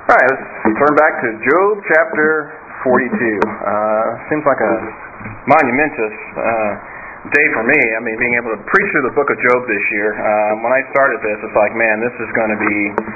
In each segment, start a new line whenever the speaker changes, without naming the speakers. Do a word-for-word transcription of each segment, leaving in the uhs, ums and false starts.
All right, let's turn back to Job chapter forty-two. Uh, seems like a monumentous uh, day for me. I mean, being able to preach through the book of Job this year. Uh, when I started this, it's like, man, this is going to be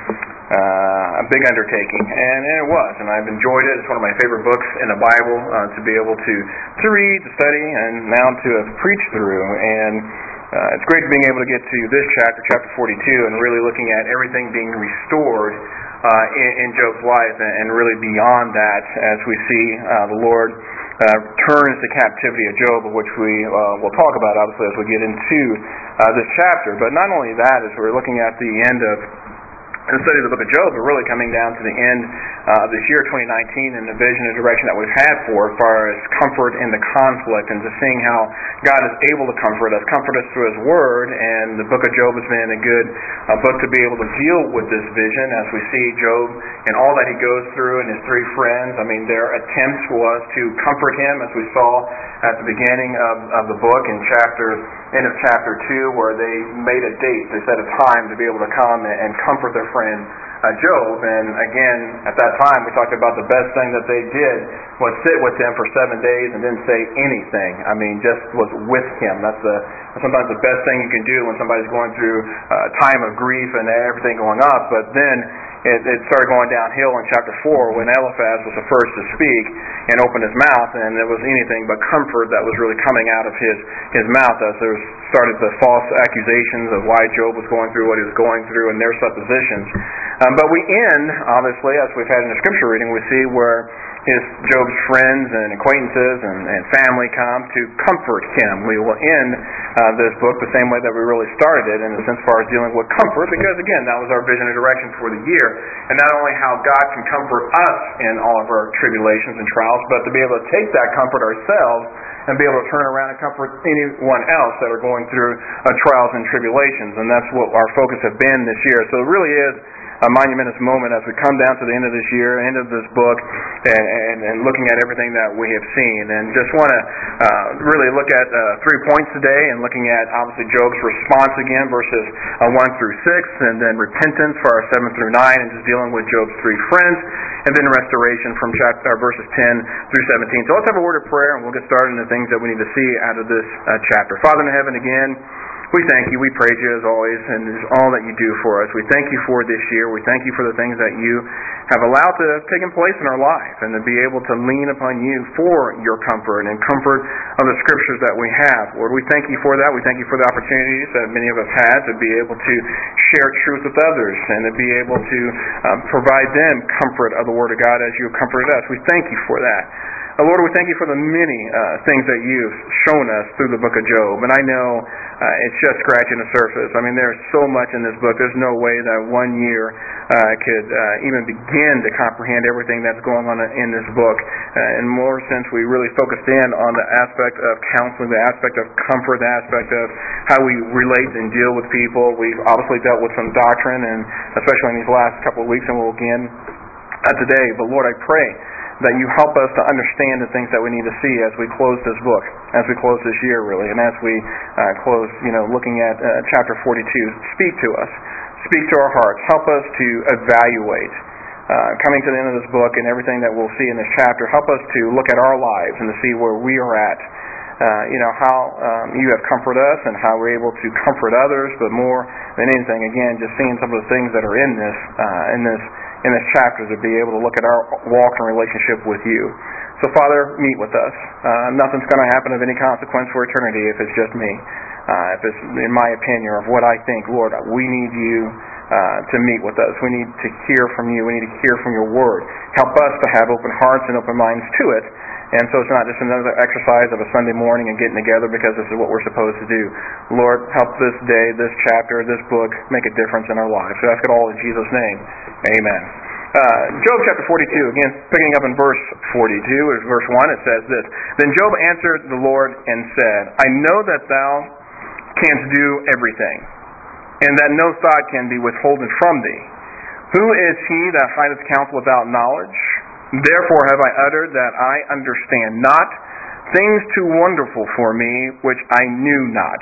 uh, a big undertaking, and, and it was. And I've enjoyed it. It's one of my favorite books in the Bible uh, to be able to to read, to study, and now to have preached through. And uh, it's great being able to get to this chapter, chapter forty-two, and really looking at everything being restored Uh, in, in Job's life, and, and really beyond that, as we see uh, the Lord uh, turns the captivity of Job, of which we uh, will talk about, obviously, as we get into uh, this chapter. But not only that, as we're looking at the end of the study of the book of Job, we're really coming down to the end uh, of this year, twenty nineteen, and the vision and direction that we've had for as far as comfort in the conflict, and just seeing how God is able to comfort us, comfort us through His Word. And the book of Job has been a good uh, book to be able to deal with this vision, as we see Job and all that he goes through, and his three friends. I mean, their attempt was to comfort him, as we saw at the beginning of, of the book in chapter end of chapter two, where they made a date, they set a time to be able to come and, and comfort their friend uh, Job. And again, at that time, we talked about the best thing that they did was sit with him for seven days and didn't say anything. I mean, just was with him. That's the sometimes the best thing you can do when somebody's going through a time of grief and everything going up. But then it, it started going downhill in chapter four, when Eliphaz was the first to speak and open his mouth, and it was anything but comfort that was really coming out of his, his mouth, as there started the false accusations of why Job was going through what he was going through and their suppositions. Um, but we end, obviously, as we've had in the scripture reading, we see where his Job's friends and acquaintances and, and family come to comfort him. We will end uh, this book the same way that we really started it, in a sense, as far as dealing with comfort, because again, that was our vision and direction for the year. And not only how God can comfort us in all of our tribulations and trials, but to be able to take that comfort ourselves and be able to turn around and comfort anyone else that are going through uh, trials and tribulations. And that's what our focus has been this year. So it really is a monumentous moment as we come down to the end of this year, end of this book, and, and, and looking at everything that we have seen. And just want to uh, really look at uh, three points today, and looking at obviously Job's response again, verses uh, one through six, and then repentance for our seven through nine, and just dealing with Job's three friends, and then restoration from chapter, uh, verses ten through seventeen. So let's have a word of prayer, and we'll get started in the things that we need to see out of this uh, chapter. Father in heaven, again, we thank you, we praise you as always, and it's all that you do for us. We thank you for this year. We thank you for the things that you have allowed to have taken place in our life, and to be able to lean upon you for your comfort and comfort of the scriptures that we have. Lord, we thank you for that. We thank you for the opportunities that many of us had to be able to share truth with others, and to be able to um, provide them comfort of the Word of God as you have comforted us. We thank you for that. Uh, Lord, we thank you for the many uh, things that you've shown us through the book of Job. And I know uh, it's just scratching the surface. I mean, there's so much in this book. There's no way that one year uh, could uh, even begin to comprehend everything that's going on in this book. Uh, and more since we really focused in on the aspect of counseling, the aspect of comfort, the aspect of how we relate and deal with people. We've obviously dealt with some doctrine, and especially in these last couple of weeks, and we'll again uh, today. But Lord, I pray that you help us to understand the things that we need to see as we close this book, as we close this year, really, and as we uh, close, you know, looking at uh, chapter forty-two. Speak to us. Speak to our hearts. Help us to evaluate uh, coming to the end of this book and everything that we'll see in this chapter. Help us to look at our lives and to see where we are at. Uh, you know, how um, you have comforted us and how we're able to comfort others, but more than anything, again, just seeing some of the things that are in this, uh, in this, in this chapter, to be able to look at our walk and relationship with you. So, Father, meet with us. Uh, nothing's going to happen of any consequence for eternity if it's just me. Uh, if it's, in my opinion, or of what I think, Lord, we need you uh, to meet with us. We need to hear from you. We need to hear from your word. Help us to have open hearts and open minds to it. And so it's not just another exercise of a Sunday morning and getting together because this is what we're supposed to do. Lord, help this day, this chapter, this book make a difference in our lives. So I ask it all in Jesus' name. Amen. Uh, Job chapter forty-two, again, picking up in verse forty-two, or verse one, it says this: Then Job answered the Lord and said, I know that thou canst do everything, and that no thought can be withholden from thee. Who is he that hideth counsel without knowledge? Therefore have I uttered that I understand not things too wonderful for me, which I knew not.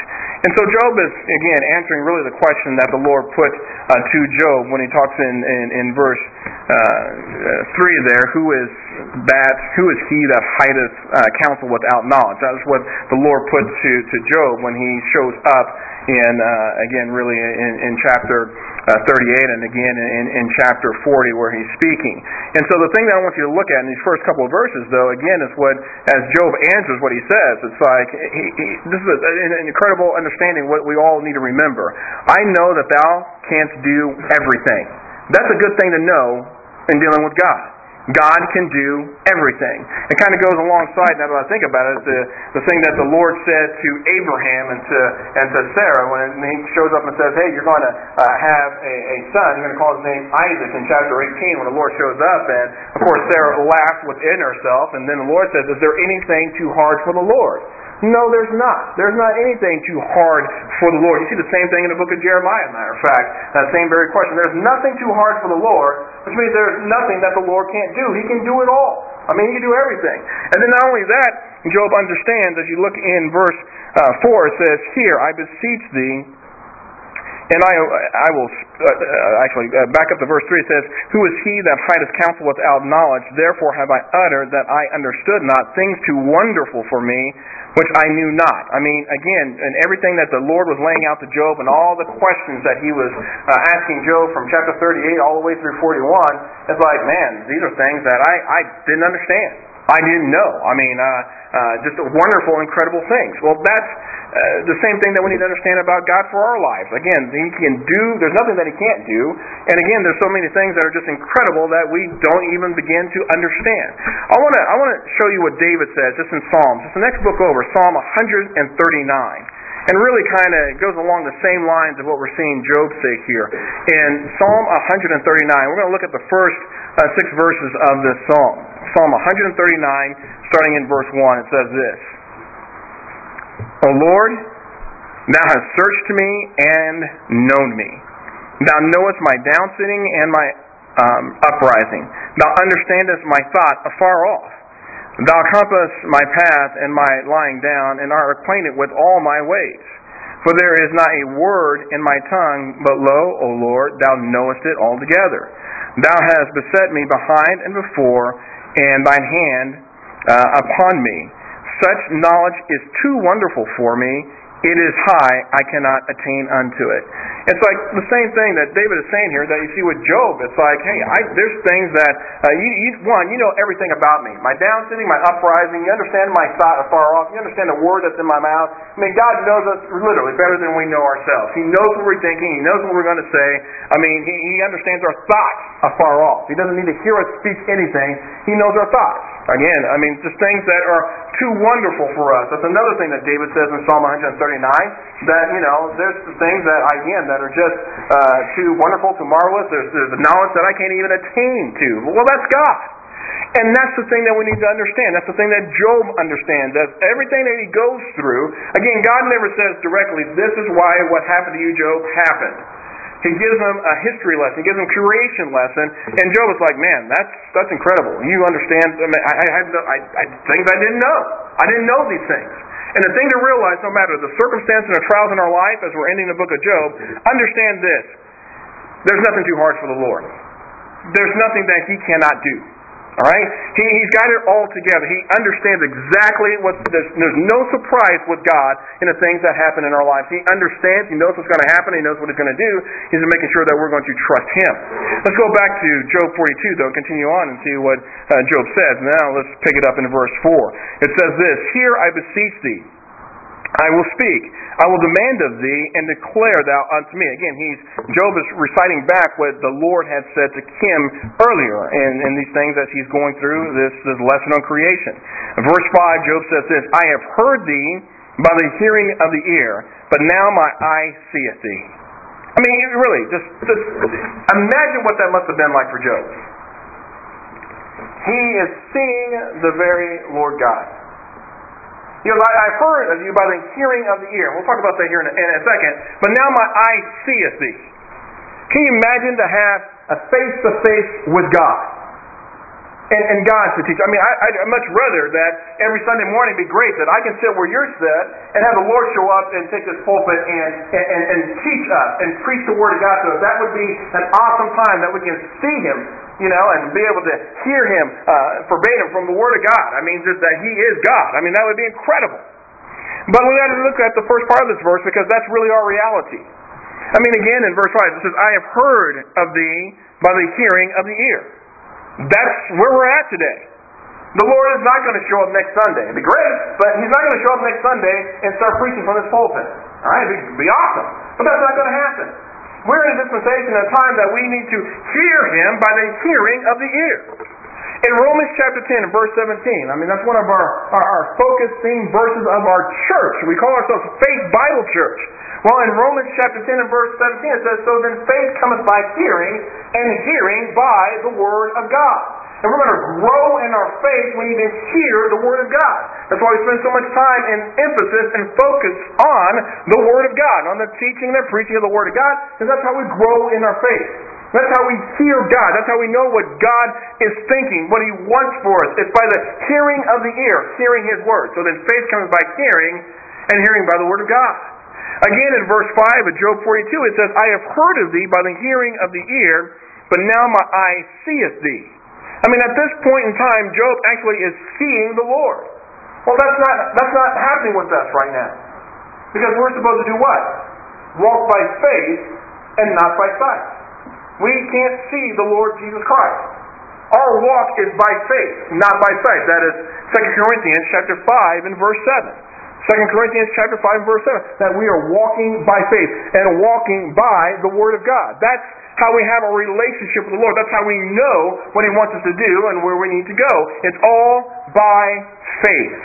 And so Job is, again, answering really the question that the Lord put uh, to Job when he talks in, in, in verse uh, three there, who is that, who is he that hideth uh, counsel without knowledge? That is what the Lord put to, to Job when he shows up in, uh, again, really in, in chapter uh, thirty-eight and again in, in chapter forty where he's speaking. And so the thing that I want you to look at in these first couple of verses, though, again, is what, as Job answers what he says, it's like, he, he, this is a, an incredible understanding what we all need to remember. I know that thou canst do everything. That's a good thing to know in dealing with God. God can do everything. It kind of goes alongside, now that I think about it, the, the thing that the Lord said to Abraham and to and to Sarah when he shows up and says, hey, you're going to uh, have a, a son, you're going to call his name Isaac in chapter eighteen when the Lord shows up. And, of course, Sarah laughed within herself, and then the Lord says, is there anything too hard for the Lord? No, there's not. There's not anything too hard for the Lord. You see the same thing in the book of Jeremiah, as a matter of fact. That same very question. There's nothing too hard for the Lord, which means there's nothing that the Lord can't do. He can do it all. I mean, He can do everything. And then not only that, Job understands, as you look in verse uh, four, it says, here, I beseech thee, and I I will, uh, actually, uh, back up to verse three, it says, who is he that hideth counsel without knowledge? Therefore have I uttered that I understood not things too wonderful for me, which I knew not. I mean, again, and everything that the Lord was laying out to Job and all the questions that He was uh, asking Job from chapter thirty-eight all the way through forty-one, it's like, man, these are things that I, I didn't understand. I didn't know. I mean, uh, uh, just wonderful, incredible things. Well, that's uh, the same thing that we need to understand about God for our lives. Again, He can do, there's nothing that He can't do. And again, there's so many things that are just incredible that we don't even begin to understand. I want to I want to show you what David says just in Psalms. It's the next book over, Psalm one thirty-nine. And really kind of goes along the same lines of what we're seeing Job say here. In Psalm one thirty-nine, we're going to look at the first uh, six verses of this psalm. Psalm one thirty-nine, starting in verse one, it says this. O Lord, Thou hast searched me and known me. Thou knowest my downsitting and my um, uprising. Thou understandest my thought afar off. Thou compassest my path and my lying down, and art acquainted with all my ways. For there is not a word in my tongue, but lo, O Lord, Thou knowest it altogether. Thou hast beset me behind and before, and Thine hand uh, upon me. Such knowledge is too wonderful for me. It is high, I cannot attain unto it. It's like the same thing that David is saying here that you see with Job. It's like, hey, I, there's things that, uh, you, you, one, you know everything about me. My downsitting, my uprising, you understand my thought afar off, you understand the word that's in my mouth. I mean, God knows us literally better than we know ourselves. He knows what we're thinking, He knows what we're going to say. I mean, He, he understands our thoughts afar off. He doesn't need to hear us speak anything. He knows our thoughts. Again, I mean, just things that are too wonderful for us. That's another thing that David says in Psalm one thirty-nine, that, you know, there's things that, again, that are just uh, too wonderful, too marvelous. There's, there's a knowledge that I can't even attain to. Well, that's God. And that's the thing that we need to understand. That's the thing that Job understands. That everything that he goes through, again, God never says directly, this is why what happened to you, Job, happened. He gives them a history lesson. He gives them a creation lesson. And Job is like, man, that's that's incredible. You understand? I mean, I, I had I, I, things I didn't know. I didn't know these things. And the thing to realize, no matter the circumstance and the trials in our life, as we're ending the book of Job, understand this. There's nothing too hard for the Lord. There's nothing that He cannot do. All right? He, he's got it all together. He understands exactly what, there's, there's no surprise with God in the things that happen in our lives. He understands, He knows what's going to happen, He knows what He's going to do. He's making sure that we're going to trust Him. Let's go back to Job forty-two, though, and continue on and see what uh, Job says. Now let's pick it up in verse four. It says this, Here I beseech thee, I will speak. I will demand of thee, and declare thou unto me. Again, he's Job is reciting back what the Lord had said to him earlier in, in these things as he's going through this, this lesson on creation. Verse five, Job says this, I have heard thee by the hearing of the ear, but now my eye seeth thee. I mean, really, just, just imagine what that must have been like for Job. He is seeing the very Lord God. You know, I've heard of you by the hearing of the ear. We'll talk about that here in a, in a second. But now my eye seeth thee. Can you imagine to have a face-to-face with God? and, and God to teach. I mean, I, I'd much rather that every Sunday morning be great, that I can sit where you're set and have the Lord show up and take this pulpit and, and, and, and teach us and preach the Word of God to us. That would be an awesome time that we can see Him, you know, and be able to hear Him uh, verbatim from the Word of God. I mean, just that He is God. I mean, that would be incredible. But we got to look at the first part of this verse because that's really our reality. I mean, again, in verse five, it says, I have heard of thee by the hearing of the ear. That's where we're at today. The Lord is not going to show up next Sunday. It'd be great, but He's not going to show up next Sunday and start preaching from this pulpit. All right, it'd be, be awesome. But that's not going to happen. We're in a dispensation, a time that we need to hear Him by the hearing of the ear. In Romans chapter ten and verse seventeen, I mean, that's one of our, our, our focus theme verses of our church. We call ourselves Faith Bible Church. Well, in Romans chapter ten and verse seventeen, it says, so then faith cometh by hearing, and hearing by the Word of God. And we're going to grow in our faith when we even hear the Word of God. That's why we spend so much time and emphasis and focus on the Word of God, on the teaching and the preaching of the Word of God, because that's how we grow in our faith. That's how we hear God. That's how we know what God is thinking, what He wants for us. It's by the hearing of the ear, hearing His Word. So then faith comes by hearing, and hearing by the Word of God. Again, in verse five of Job forty-two, it says, I have heard of thee by the hearing of the ear, but now my eye seeth thee. I mean, at this point in time, Job actually is seeing the Lord. Well, that's not that's not happening with us right now. Because we're supposed to do what? Walk by faith and not by sight. We can't see the Lord Jesus Christ. Our walk is by faith, not by sight. That is Second Corinthians chapter five and verse seven. Second Corinthians chapter five and verse seven. That we are walking by faith and walking by the Word of God. That's how we have a relationship with the Lord. That's how we know what He wants us to do and where we need to go. It's all by faith,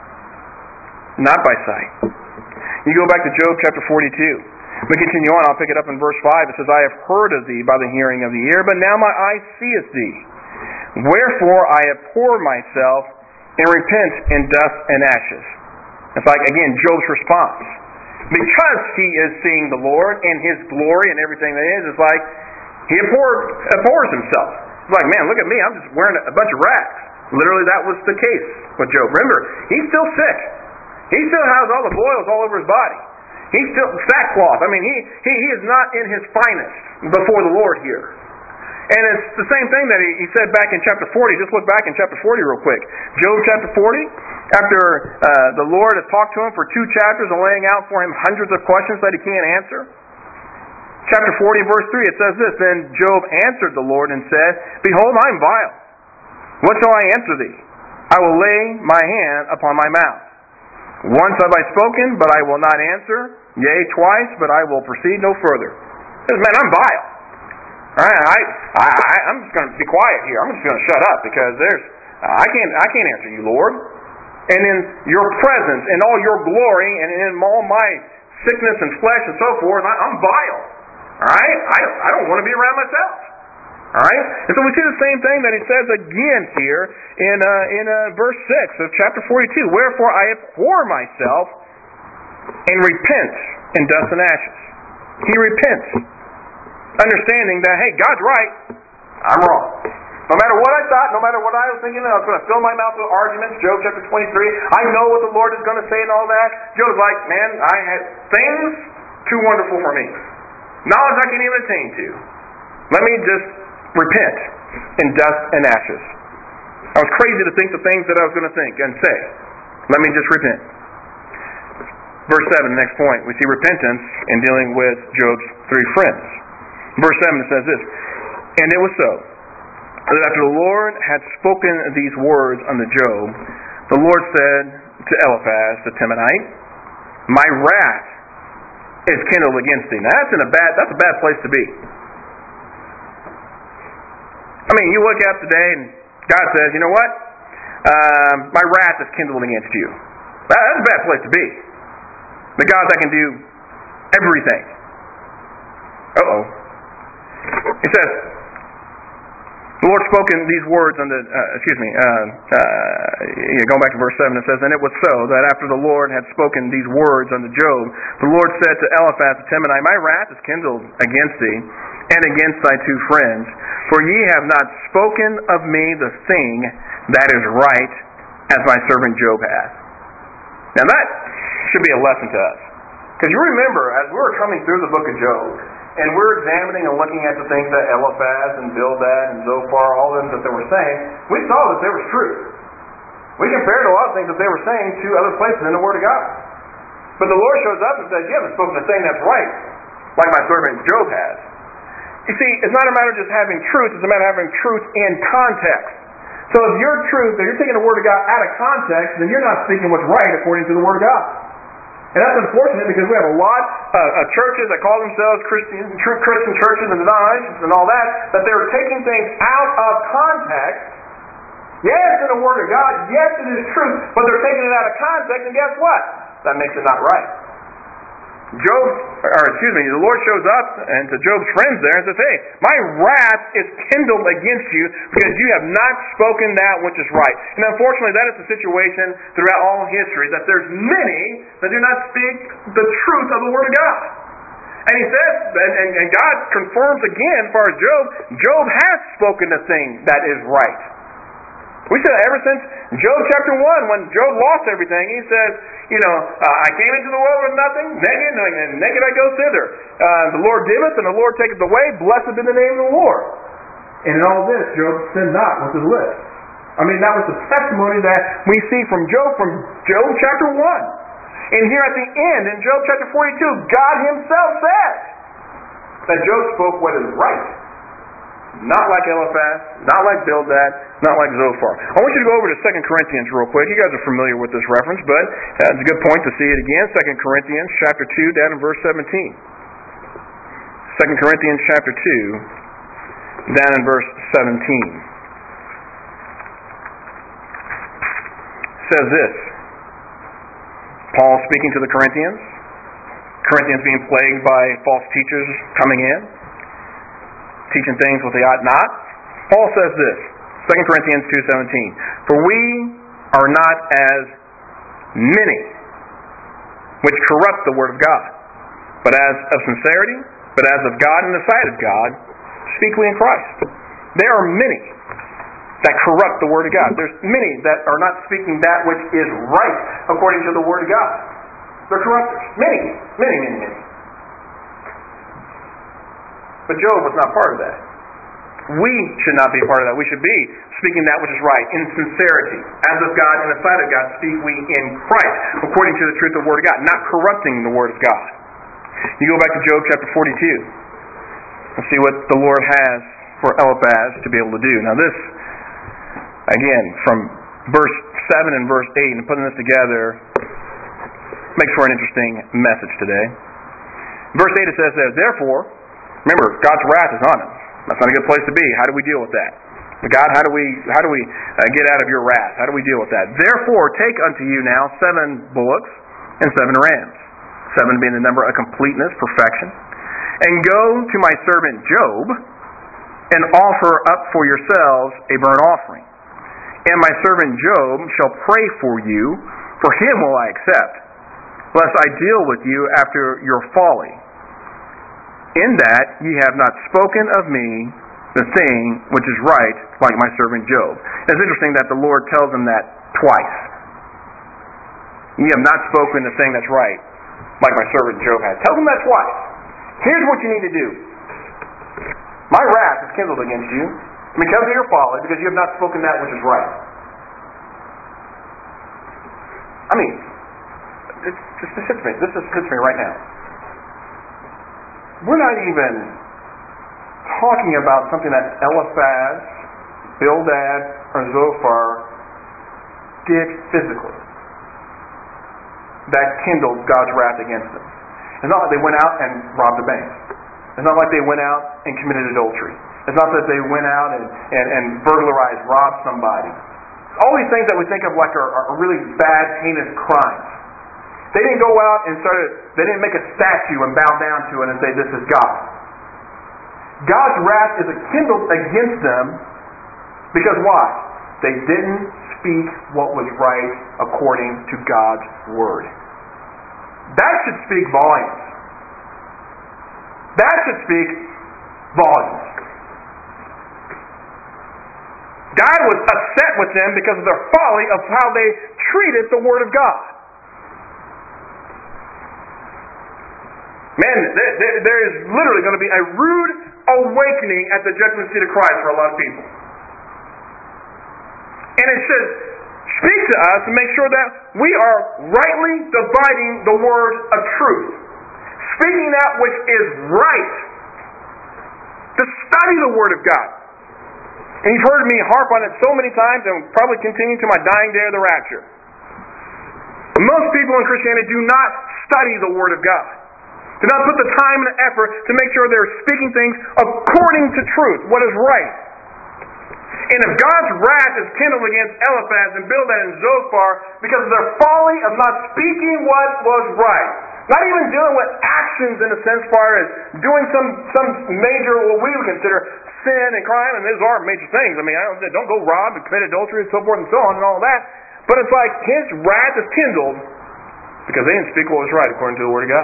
not by sight. You go back to Job chapter forty-two. We continue on. I'll pick it up in verse five. It says, I have heard of thee by the hearing of the ear, but now my eye seeth thee. Wherefore I abhor myself and repent in dust and ashes. It's like, again, Job's response. Because he is seeing the Lord and His glory and everything that is, it's like he abhors, abhors himself. It's like, man, look at me. I'm just wearing a bunch of rags. Literally, that was the case with Job. Remember, he's still sick. He still has all the boils all over his body. He's still sackcloth. I mean, he, he, he is not in his finest before the Lord here. And it's the same thing that he, he said back in chapter forty. Just look back in chapter forty real quick. Job chapter forty, after uh, the Lord has talked to him for two chapters and laying out for him hundreds of questions that he can't answer. Chapter forty, verse three, it says this, Then Job answered the Lord and said, Behold, I am vile. What shall I answer thee? I will lay my hand upon my mouth. Once have I spoken, but I will not answer. Yea, twice, but I will proceed no further. He says, man, I'm vile. All right, I, I, I, I'm just going to be quiet here. I'm just going to shut up because there's, I can't, I can't answer you, Lord. And in your presence, in all your glory, and in all my sickness and flesh and so forth, I, I'm vile. All right, I, I don't want to be around myself. All right, and so we see the same thing that he says again here in uh, in uh, verse six of chapter forty-two. Wherefore I abhor myself and repent in dust and ashes. He repents, understanding that, hey, God's right, I'm wrong. No matter what I thought, no matter what I was thinking, I was going to fill my mouth with arguments. Job chapter twenty-three, I know what the Lord is going to say and all that. Job's like, man, I had things too wonderful for me. Knowledge I can't even attain to. Let me just repent in dust and ashes. I was crazy to think the things that I was going to think and say. Let me just repent. Verse seven, the next point, we see repentance in dealing with Job's three friends. Verse seven, it says this, And it was so, that after the Lord had spoken these words unto Job, the Lord said to Eliphaz the Temanite, My wrath is kindled against thee. Now that's in a bad that's a bad place to be. I mean, you look up today and God says, you know what? Um, my wrath is kindled against you. That, that's a bad place to be. The God that can do everything. Uh-oh. He says, The Lord spoke in these words on the, uh, excuse me, uh, uh, yeah, going back to verse seven, it says, "And it was so, that after the Lord had spoken these words unto Job, the Lord said to Eliphaz the Temanite, My wrath is kindled against thee, and against thy two friends, for ye have not spoken of me the thing that is right, as my servant Job hath." Now that should be a lesson to us. Because you remember, as we were coming through the book of Job, and we're examining and looking at the things that Eliphaz and Bildad and Zophar, all of them that they were saying, we saw that there was truth. We compared a lot of things that they were saying to other places in the Word of God. But the Lord shows up and says, you haven't spoken a thing that's right, like my servant Job has. You see, it's not a matter of just having truth, it's a matter of having truth in context. So if your truth, if you're taking the Word of God out of context, then you're not speaking what's right according to the Word of God. And that's unfortunate because we have a lot uh, of churches that call themselves Christian, true Christian churches and denominations and all that, that they're taking things out of context. Yes, in the Word of God, yes, it is truth, but they're taking it out of context, and guess what? That makes it not right. Job, or excuse me, the Lord shows up and to Job's friends there and says, hey, my wrath is kindled against you because you have not spoken that which is right. And unfortunately, that is the situation throughout all history, that there's many that do not speak the truth of the Word of God. And he says, and, and, and God confirms again as far as Job, Job has spoken the thing that is right. We said ever since Job chapter one, when Job lost everything, he says, you know, uh, I came into the world with nothing, naked, and naked I go thither. Uh, the Lord giveth, and the Lord taketh away. Blessed be the name of the Lord. And in all this, Job sinned not with his lips. I mean, that was the testimony that we see from Job, from Job chapter one. And here at the end, in Job chapter forty-two, God himself said that Job spoke what is right. Not like Eliphaz, not like Bildad, not like Zophar. I want you to go over to Second Corinthians real quick. You guys are familiar with this reference, but uh, it's a good point to see it again. Second Corinthians chapter two, down in verse seventeen. Second Corinthians chapter two, down in verse seventeen. It says this. Paul speaking to the Corinthians. Corinthians being plagued by false teachers coming in, teaching things what they ought not. Paul says this, Second Corinthians two seventeen, "For we are not as many which corrupt the word of God, but as of sincerity, but as of God in the sight of God, speak we in Christ." There are many that corrupt the word of God. There's many that are not speaking that which is right according to the word of God. They're corrupters. Many, many, many, many. But Job was not part of that. We should not be part of that. We should be speaking that which is right, in sincerity. As of God, in the sight of God, speak we in Christ, according to the truth of the Word of God, not corrupting the Word of God. You go back to Job chapter forty-two and see what the Lord has for Eliphaz to be able to do. Now this, again, from verse seven and verse eight, and putting this together, makes for an interesting message today. Verse eight it says that, "Therefore," remember, God's wrath is on him. That's not a good place to be. How do we deal with that? God, how do we how do we uh, get out of your wrath? How do we deal with that? "Therefore, take unto you now seven bullocks and seven rams," seven being the number of completeness, perfection, "and go to my servant Job, and offer up for yourselves a burnt offering. And my servant Job shall pray for you, for him will I accept, lest I deal with you after your folly. In that ye have not spoken of me the thing which is right, like my servant Job." It's interesting that the Lord tells him that twice. Ye have not spoken the thing that's right, like my servant Job has. Tells him that twice. Here's what you need to do. My wrath is kindled against you because of your folly, because you have not spoken that which is right. I mean, this, this, this hits me. This is, hits me right now. We're not even talking about something that Eliphaz, Bildad, or Zophar did physically that kindled God's wrath against them. It's not like they went out and robbed a bank. It's not like they went out and committed adultery. It's not that they went out and, and, and burglarized, robbed somebody. All these things that we think of like are, are really bad, heinous crimes. They didn't go out and started, they didn't make a statue and bow down to it and say, this is God. God's wrath is kindled against them Because why? They didn't speak what was right according to God's Word. That should speak volumes. That should speak volumes. God was upset with them because of their folly of how they treated the Word of God. Man, there, there, there is literally going to be a rude awakening at the judgment seat of Christ for a lot of people. And it should speak to us and make sure that we are rightly dividing the word of truth. Speaking that which is right. To study the Word of God. And you've heard me harp on it so many times and probably continue to my dying day of the rapture. Most people in Christianity do not study the Word of God. Do not put the time and the effort to make sure they're speaking things according to truth, what is right. And if God's wrath is kindled against Eliphaz and Bildad and Zophar because of their folly of not speaking what was right, not even dealing with actions in a sense, far as doing some some major, what we would consider sin and crime, and these are major things. I mean, I don't, don't go rob and commit adultery and so forth and so on and all that. But it's like His wrath is kindled because they didn't speak what was right according to the Word of God.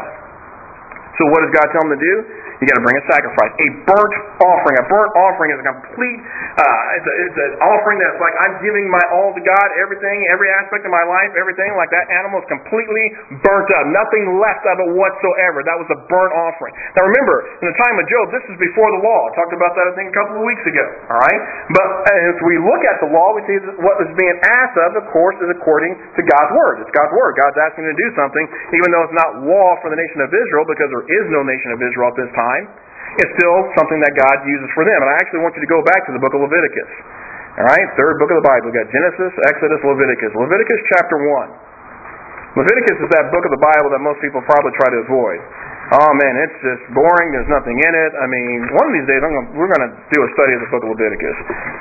So what does God tell them to do? You got to bring a sacrifice, a burnt offering. A burnt offering is a complete, uh, it's, a, it's an offering that's like I'm giving my all to God, everything, every aspect of my life, everything. Like that animal is completely burnt up, nothing left of it whatsoever. That was a burnt offering. Now remember, in the time of Job, this is before the law. I talked about that I think a couple of weeks ago. All right, but as we look at the law, we see that what is being asked of, of course, is according to God's word. It's God's word. God's asking to do something, even though it's not law for the nation of Israel, because there is no nation of Israel at this time. It's still something that God uses for them. And I actually want you to go back to the book of Leviticus. All right, third book of the Bible. We've got Genesis, Exodus, Leviticus. Leviticus chapter one. Leviticus is that book of the Bible that most people probably try to avoid. Oh man, it's just boring. There's nothing in it. I mean, one of these days I'm gonna, we're going to do a study of the book of Leviticus.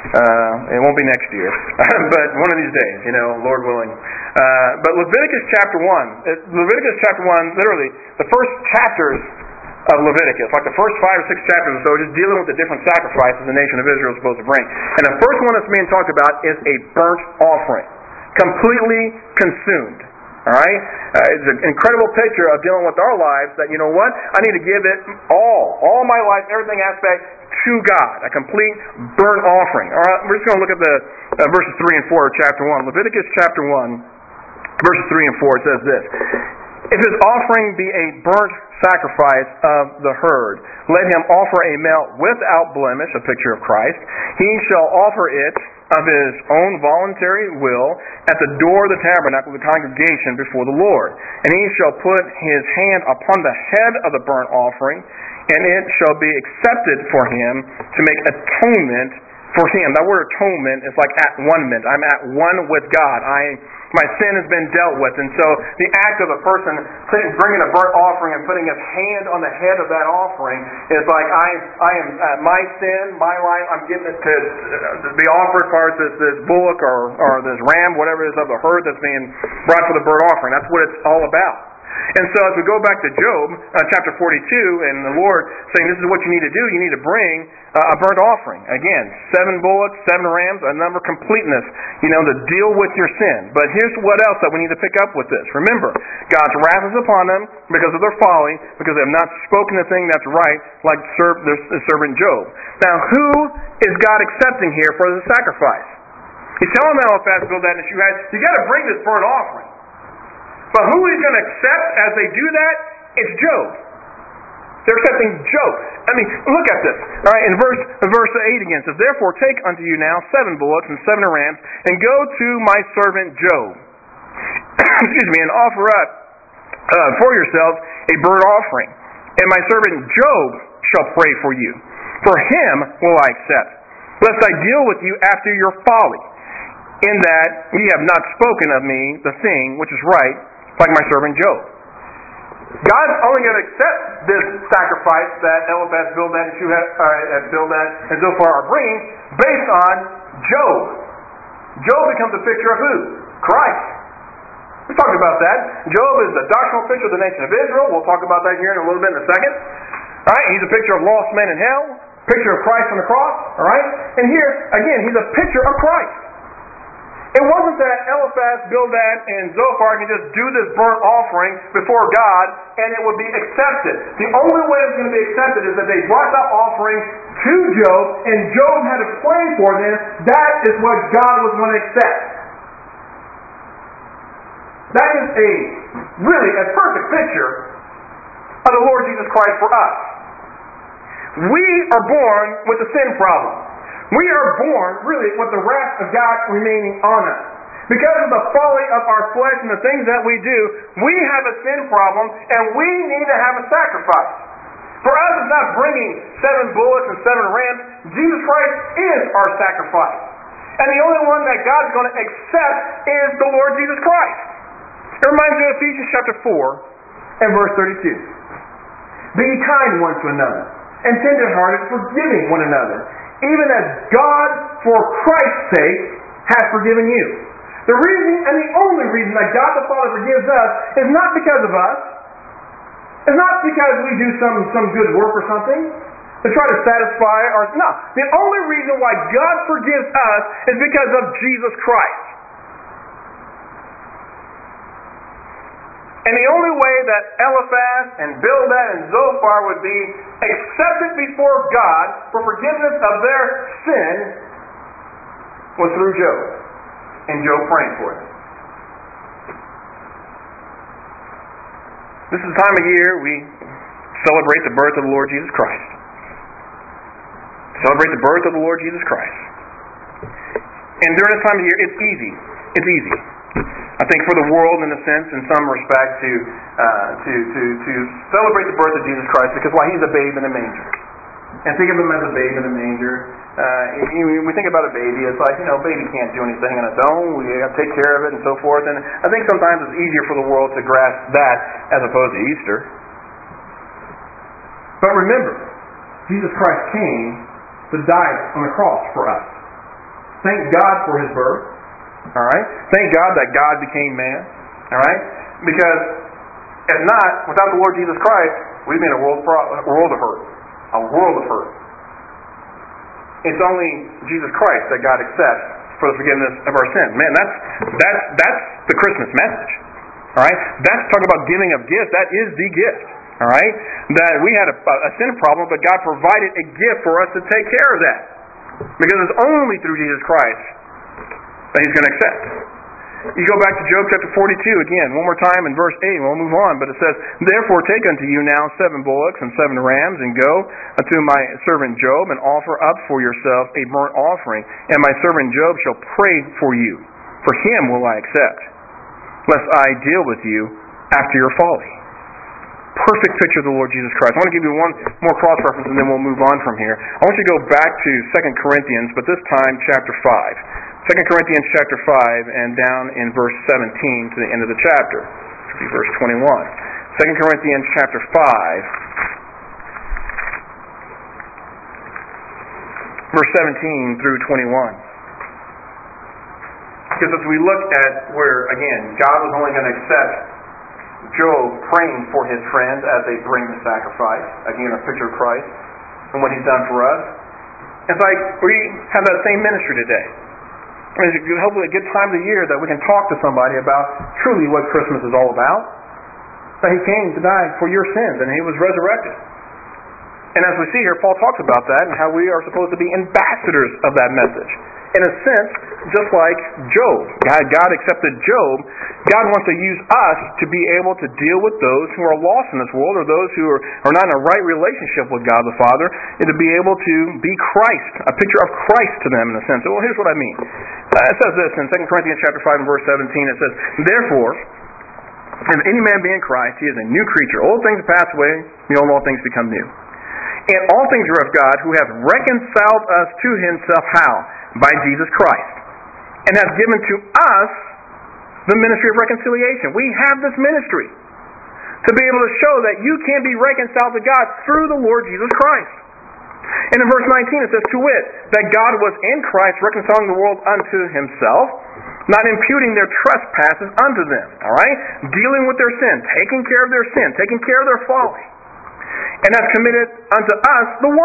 Uh, it won't be next year, but one of these days, you know, Lord willing. Uh, but Leviticus chapter one. Leviticus chapter one, literally, the first chapters of Leviticus, like the first five or six chapters or so, just dealing with the different sacrifices the nation of Israel is supposed to bring. And the first one that's being talked about is a burnt offering, completely consumed. All right, uh, it's an incredible picture of dealing with our lives. That you know what, I need to give it all, all my life, everything aspect to God, a complete burnt offering. All right, we're just going to look at the uh, verses three and four of chapter one, Leviticus chapter one, verses three and four. It says this: If his offering be a burnt sacrifice of the herd, let him offer a male without blemish, a picture of Christ. He shall offer it of his own voluntary will at the door of the tabernacle of the congregation before the Lord. And he shall put his hand upon the head of the burnt offering, and it shall be accepted for him to make atonement for him. That word atonement is like at one-ment. I'm at one with God. I My sin has been dealt with. And so the act of a person bringing a burnt offering and putting his hand on the head of that offering is like, I I am, uh, my sin, my life, I'm giving it to, to be offered as far as this, this bullock or, or this ram, whatever it is of the herd that's being brought for the burnt offering. That's what it's all about. And so as we go back to Job, uh, chapter forty-two, and the Lord saying this is what you need to do, you need to bring uh, a burnt offering. Again, seven bullocks, seven rams, a number of completeness, you know, to deal with your sin. But here's what else that we need to pick up with this. Remember, God's wrath is upon them because of their folly, because they have not spoken the thing that's right, like serv- the servant Job. Now, who is God accepting here for the sacrifice? He's telling them, Eliphaz, Bildad, and Shuhai, you got to bring this burnt offering. But who he's going to accept as they do that? It's Job. They're accepting Job. I mean, look at this. All right, in verse in verse eight again, it says, Therefore take unto you now seven bullocks and seven rams, and go to my servant Job. Excuse me, and offer up uh, for yourselves a burnt offering. And my servant Job shall pray for you. For him will I accept, lest I deal with you after your folly, in that ye have not spoken of me the thing which is right, like my servant Job. God's only going to accept this sacrifice that Eliphaz, Bildad, and Shuhai, uh, Bildad, and Zophar are bringing based on Job. Job becomes a picture of who? Christ. We talked about that. Job is the doctrinal picture of the nation of Israel. We'll talk about that here in a little bit in a second. All right, he's a picture of lost men in hell. picture of Christ on the cross, all right? And here, again, he's a picture of Christ. It wasn't that Eliphaz, Bildad, and Zophar could just do this burnt offering before God and it would be accepted. The only way it was going to be accepted is that they brought that offering to Job and Job had to pray for them. That is what God was going to accept. That is a really a perfect picture of the Lord Jesus Christ for us. We are born with a sin problem. We are born, really, with the wrath of God remaining on us. Because of the folly of our flesh and the things that we do, we have a sin problem, and we need to have a sacrifice. For us, it's not bringing seven bullocks and seven rams. Jesus Christ is our sacrifice. And the only one that God's going to accept is the Lord Jesus Christ. It reminds me of Ephesians chapter four and verse thirty-two. Be kind one to another, and tender-hearted, forgiving one another, even as God, for Christ's sake, has forgiven you. The reason, and the only reason that God the Father forgives us is not because of us. It's not because we do some, some good work or something to try to satisfy our... No. The only reason why God forgives us is because of Jesus Christ. And the only way that Eliphaz and Bildad and Zophar would be accepted before God for forgiveness of their sin was through Job. And Job praying for them. This is the time of year we celebrate the birth of the Lord Jesus Christ. Celebrate the birth of the Lord Jesus Christ. And during this time of year, it's easy. It's easy. I think for the world, in a sense, in some respect, to uh, to to to celebrate the birth of Jesus Christ, because why, he's a babe in a manger, and think of him as a babe in a manger. Uh, you, we think about a baby, it's like, you know, baby can't do anything on its own. We got to take care of it and so forth. And I think sometimes it's easier for the world to grasp that as opposed to Easter. But remember, Jesus Christ came to die on the cross for us. Thank God for his birth. All right? Thank God that God became man. All right? Because if not, without the Lord Jesus Christ, we'd be in a world, a world of hurt. A world of hurt. It's only Jesus Christ that God accepts for the forgiveness of our sins. Man, that's that's that's the Christmas message. All right? That's talking about giving of gifts. That is the gift. All right? That we had a, a sin problem, but God provided a gift for us to take care of that. Because it's only through Jesus Christ that he's going to accept. You go back to Job chapter forty-two again, one more time in verse eight, and we'll move on. But it says, therefore take unto you now seven bullocks and seven rams, and go unto my servant Job, and offer up for yourself a burnt offering. And my servant Job shall pray for you. For him will I accept, lest I deal with you after your folly. Perfect picture of the Lord Jesus Christ. I want to give you one more cross-reference, and then we'll move on from here. I want you to go back to Second Corinthians, but this time chapter five. Second Corinthians chapter five, and down in verse seventeen to the end of the chapter. Which would be verse twenty-one. Second Corinthians chapter five, verse seventeen through twenty-one. Because as we look at where, again, God was only going to accept Job praying for his friends as they bring the sacrifice, again, a picture of Christ and what he's done for us. It's like we have that same ministry today. I mean, it's hopefully a good time of the year that we can talk to somebody about truly what Christmas is all about. That he came to die for your sins and he was resurrected. And as we see here, Paul talks about that and how we are supposed to be ambassadors of that message. In a sense, just like Job. God, God accepted Job. God wants to use us to be able to deal with those who are lost in this world, or those who are, are not in a right relationship with God the Father, and to be able to be Christ, a picture of Christ to them in a sense. Well, here's what I mean. Uh, it says this in Second Corinthians chapter five and verse seventeen. It says, therefore, if any man be in Christ, he is a new creature. Old things pass away, behold, all things become new. And all things are of God, who hath reconciled us to himself. How? By Jesus Christ. And hath given to us the ministry of reconciliation. We have this ministry to be able to show that you can be reconciled to God through the Lord Jesus Christ. And in verse nineteen it says, to wit, that God was in Christ reconciling the world unto himself, not imputing their trespasses unto them. Alright? Dealing with their sin, taking care of their sin, taking care of their folly. And hath committed unto us the Word.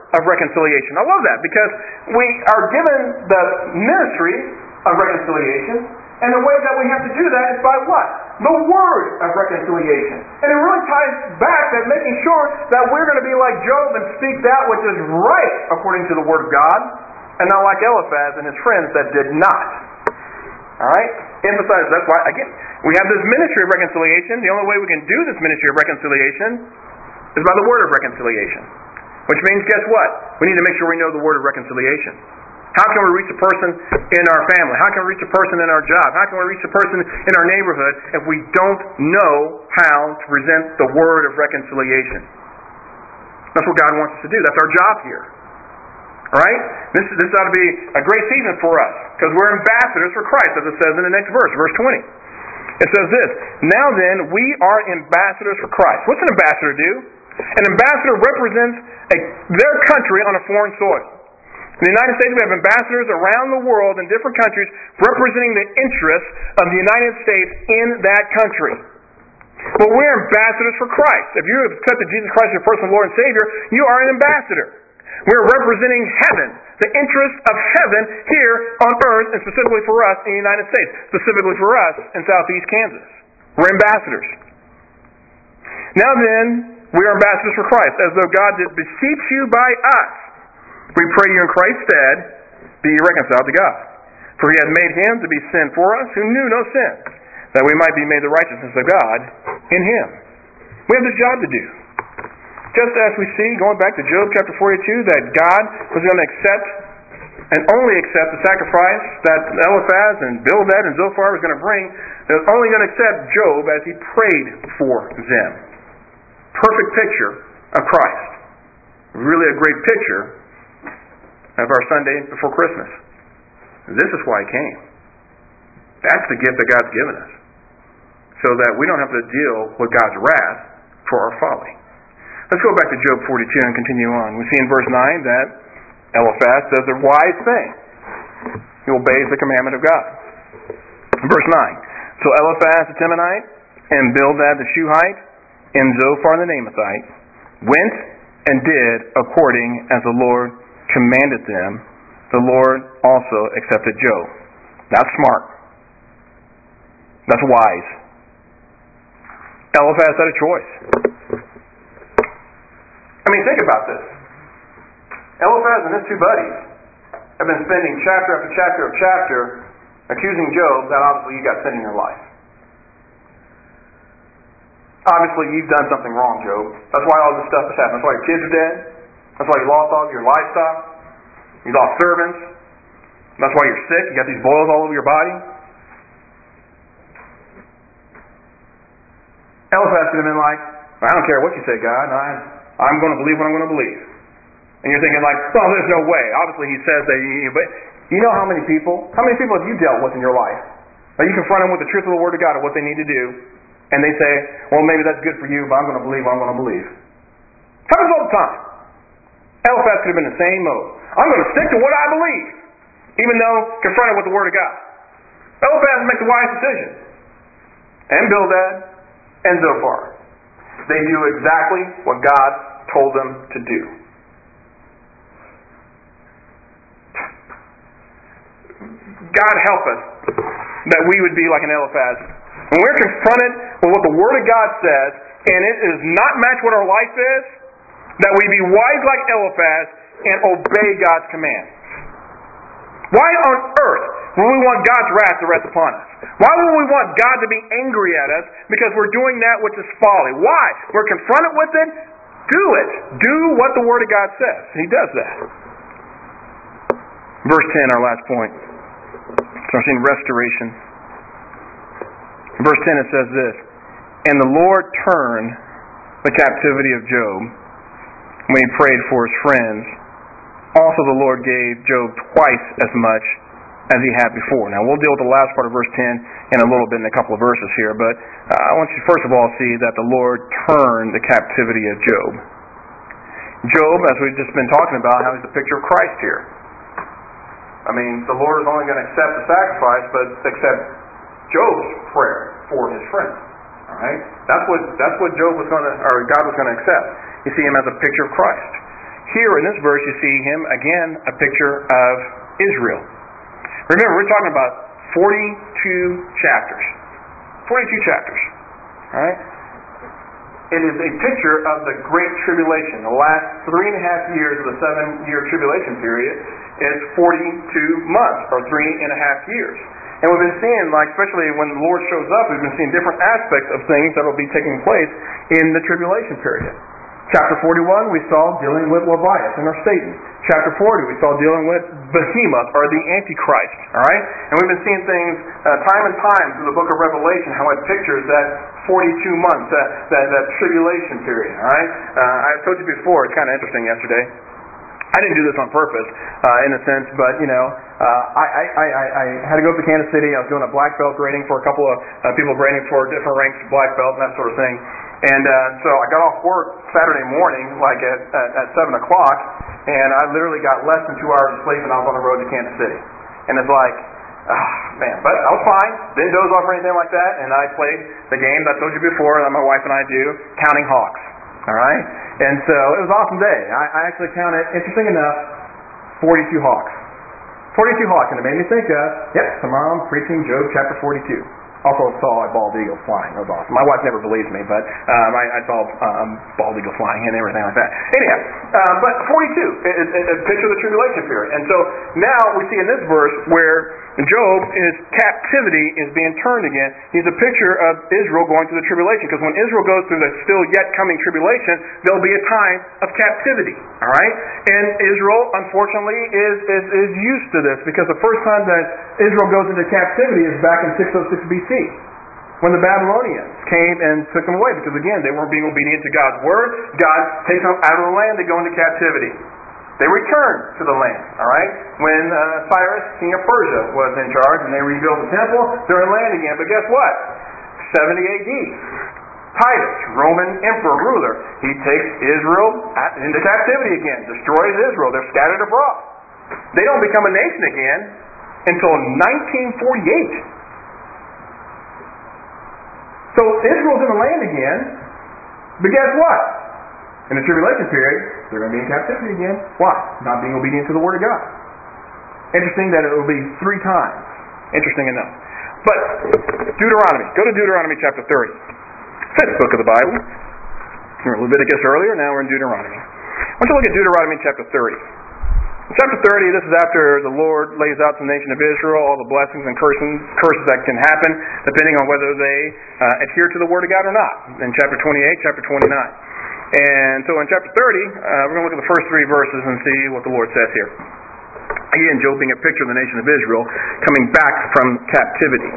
of reconciliation. I love that because we are given the ministry of reconciliation, and the way that we have to do that is by what? The word of reconciliation. And it really ties back that making sure that we're going to be like Job and speak that which is right according to the word of God, and not like Eliphaz and his friends that did not. Alright? Emphasize, that's why, again, we have this ministry of reconciliation. The only way we can do this ministry of reconciliation is by the word of reconciliation. Which means, guess what? We need to make sure we know the word of reconciliation. How can we reach a person in our family? How can we reach a person in our job? How can we reach a person in our neighborhood if we don't know how to present the word of reconciliation? That's what God wants us to do. That's our job here. Alright? This, this ought to be a great season for us, because we're ambassadors for Christ, as it says in the next verse, verse twenty. It says this, "Now then, we are ambassadors for Christ." What's an ambassador do? An ambassador represents a, their country on a foreign soil. In the United States, we have ambassadors around the world in different countries representing the interests of the United States in that country. But we're ambassadors for Christ. If you have accepted Jesus Christ as your personal Lord and Savior, you are an ambassador. We're representing heaven, the interests of heaven here on earth, and specifically for us in the United States, specifically for us in southeast Kansas. We're ambassadors. Now then, we are ambassadors for Christ, as though God did beseech you by us. We pray you in Christ's stead, be ye reconciled to God. For he hath made him to be sin for us, who knew no sin, that we might be made the righteousness of God in him. We have this job to do. Just as we see, going back to Job chapter forty-two, that God was going to accept and only accept the sacrifice that Eliphaz and Bildad and Zophar was going to bring, they was only going to accept Job as he prayed for them. Perfect picture of Christ. Really a great picture of our Sunday before Christmas. This is why he came. That's the gift that God's given us, so that we don't have to deal with God's wrath for our folly. Let's go back to Job forty-two and continue on. We see in verse nine that Eliphaz does the wise thing. He obeys the commandment of God. Verse nine. So Eliphaz the Temanite, and Bildad the Shuhite, and Zophar the Naamathite went and did according as the Lord commanded them. The Lord also accepted Job. That's smart. That's wise. Eliphaz had a choice. I mean, think about this. Eliphaz and his two buddies have been spending chapter after chapter of chapter accusing Job that obviously you got sin in your life. Obviously, you've done something wrong, Job. That's why all this stuff has happened. That's why your kids are dead. That's why you lost all of your livestock. You lost servants. That's why you're sick. You got these boils all over your body. Eliphaz could have been like, I don't care what you say, God. I, I'm going to believe what I'm going to believe. And you're thinking like, well, there's no way. Obviously, he says that. You, but you know how many people, how many people have you dealt with in your life? That you confront them with the truth of the Word of God and what they need to do, and they say, well, maybe that's good for you, but I'm going to believe what I'm going to believe. Happens all the time. Eliphaz could have been the same mode. I'm going to stick to what I believe, even though confronted with the Word of God. Eliphaz makes a wise decision. And Bildad and Zophar. They do exactly what God told them to do. God help us that we would be like an Eliphaz. When we're confronted with what the Word of God says, and it does not match what our life is, that we be wise like Eliphaz and obey God's commands. Why on earth would we want God's wrath to rest upon us? Why would we want God to be angry at us because we're doing that which is folly? Why? We're confronted with it. Do it. Do what the Word of God says. He does that. Verse ten, our last point. So we're seeing restoration. Verse ten, it says this, and the Lord turned the captivity of Job when he prayed for his friends. Also the Lord gave Job twice as much as he had before. Now we'll deal with the last part of verse ten in a little bit in a couple of verses here, but uh, I want you to first of all see that the Lord turned the captivity of Job. Job, as we've just been talking about, how he's a picture of Christ here. I mean, the Lord is only going to accept the sacrifice, but accept Job's prayer for his friends. All right, that's what that's what Job was going to, or God was going to accept. You see him as a picture of Christ. here in this verse you see him, again, a picture of Israel. Remember, we're talking about forty-two chapters. forty-two chapters. All right? It is a picture of the Great Tribulation. The last three and a half years of the seven-year tribulation period is forty-two months, or three and a half years. And we've been seeing, like, especially when the Lord shows up, we've been seeing different aspects of things that will be taking place in the tribulation period. Chapter forty-one, we saw dealing with Leviathan, or Satan. Chapter forty, we saw dealing with Behemoth, or the Antichrist. All right? And we've been seeing things uh, time and time through the book of Revelation, how it pictures that forty-two months, that, that, that tribulation period. All right? Uh, I told you before, it's kind of interesting yesterday. I didn't do this on purpose, uh, in a sense, but, you know, uh, I, I, I, I had to go up to Kansas City. I was doing a black belt grading for a couple of uh, people grading for different ranks of black belt and that sort of thing. And uh, so I got off work Saturday morning, like at, at, at seven o'clock, and I literally got less than two hours of sleep, and I was on the road to Kansas City. And it's like, ah, man, but I was fine. Didn't doze off or anything like that, and I played the game that I told you before that my wife and I do, counting hawks. All right? And so it was an awesome day. I, I actually counted, interesting enough, forty-two hawks. forty-two hawks, and it made me think of, yep, tomorrow I'm preaching Job chapter forty-two. Also saw a bald eagle flying. That was awesome. My wife never believes me, but um, I, I saw um, bald eagle flying and everything like that. Anyhow, um, but forty-two, is a picture of the tribulation period. And so now we see in this verse where Job, his captivity is being turned again. He's a picture of Israel going through the tribulation. Because when Israel goes through the still yet coming tribulation, there'll be a time of captivity. All right? And Israel, unfortunately, is, is, is used to this. Because the first time that Israel goes into captivity is back in six oh six B C. When the Babylonians came and took them away. Because again, they weren't being obedient to God's word. God takes them out of the land, they go into captivity. They returned to the land, all right? When uh, Cyrus, king of Persia, was in charge and they rebuilt the temple, they're in land again. But guess what? seventy A D, Titus, Roman emperor, ruler, he takes Israel into captivity again, destroys Israel. They're scattered abroad. They don't become a nation again until nineteen forty-eight. So Israel's in the land again, but guess what? In the tribulation period, they're going to be in captivity again. Why? Not being obedient to the Word of God. Interesting that it will be three times. Interesting enough. But Deuteronomy. Go to Deuteronomy chapter thirty. Fifth book of the Bible. We were in Leviticus earlier, now we're in Deuteronomy. I want you to look at Deuteronomy chapter thirty. In chapter thirty, this is after the Lord lays out to the nation of Israel all the blessings and curses, curses that can happen, depending on whether they uh, adhere to the Word of God or not. In chapter twenty-eight, chapter twenty-nine. And so in chapter thirty, uh, we're going to look at the first three verses and see what the Lord says here. Again, Job being a picture of the nation of Israel coming back from captivity.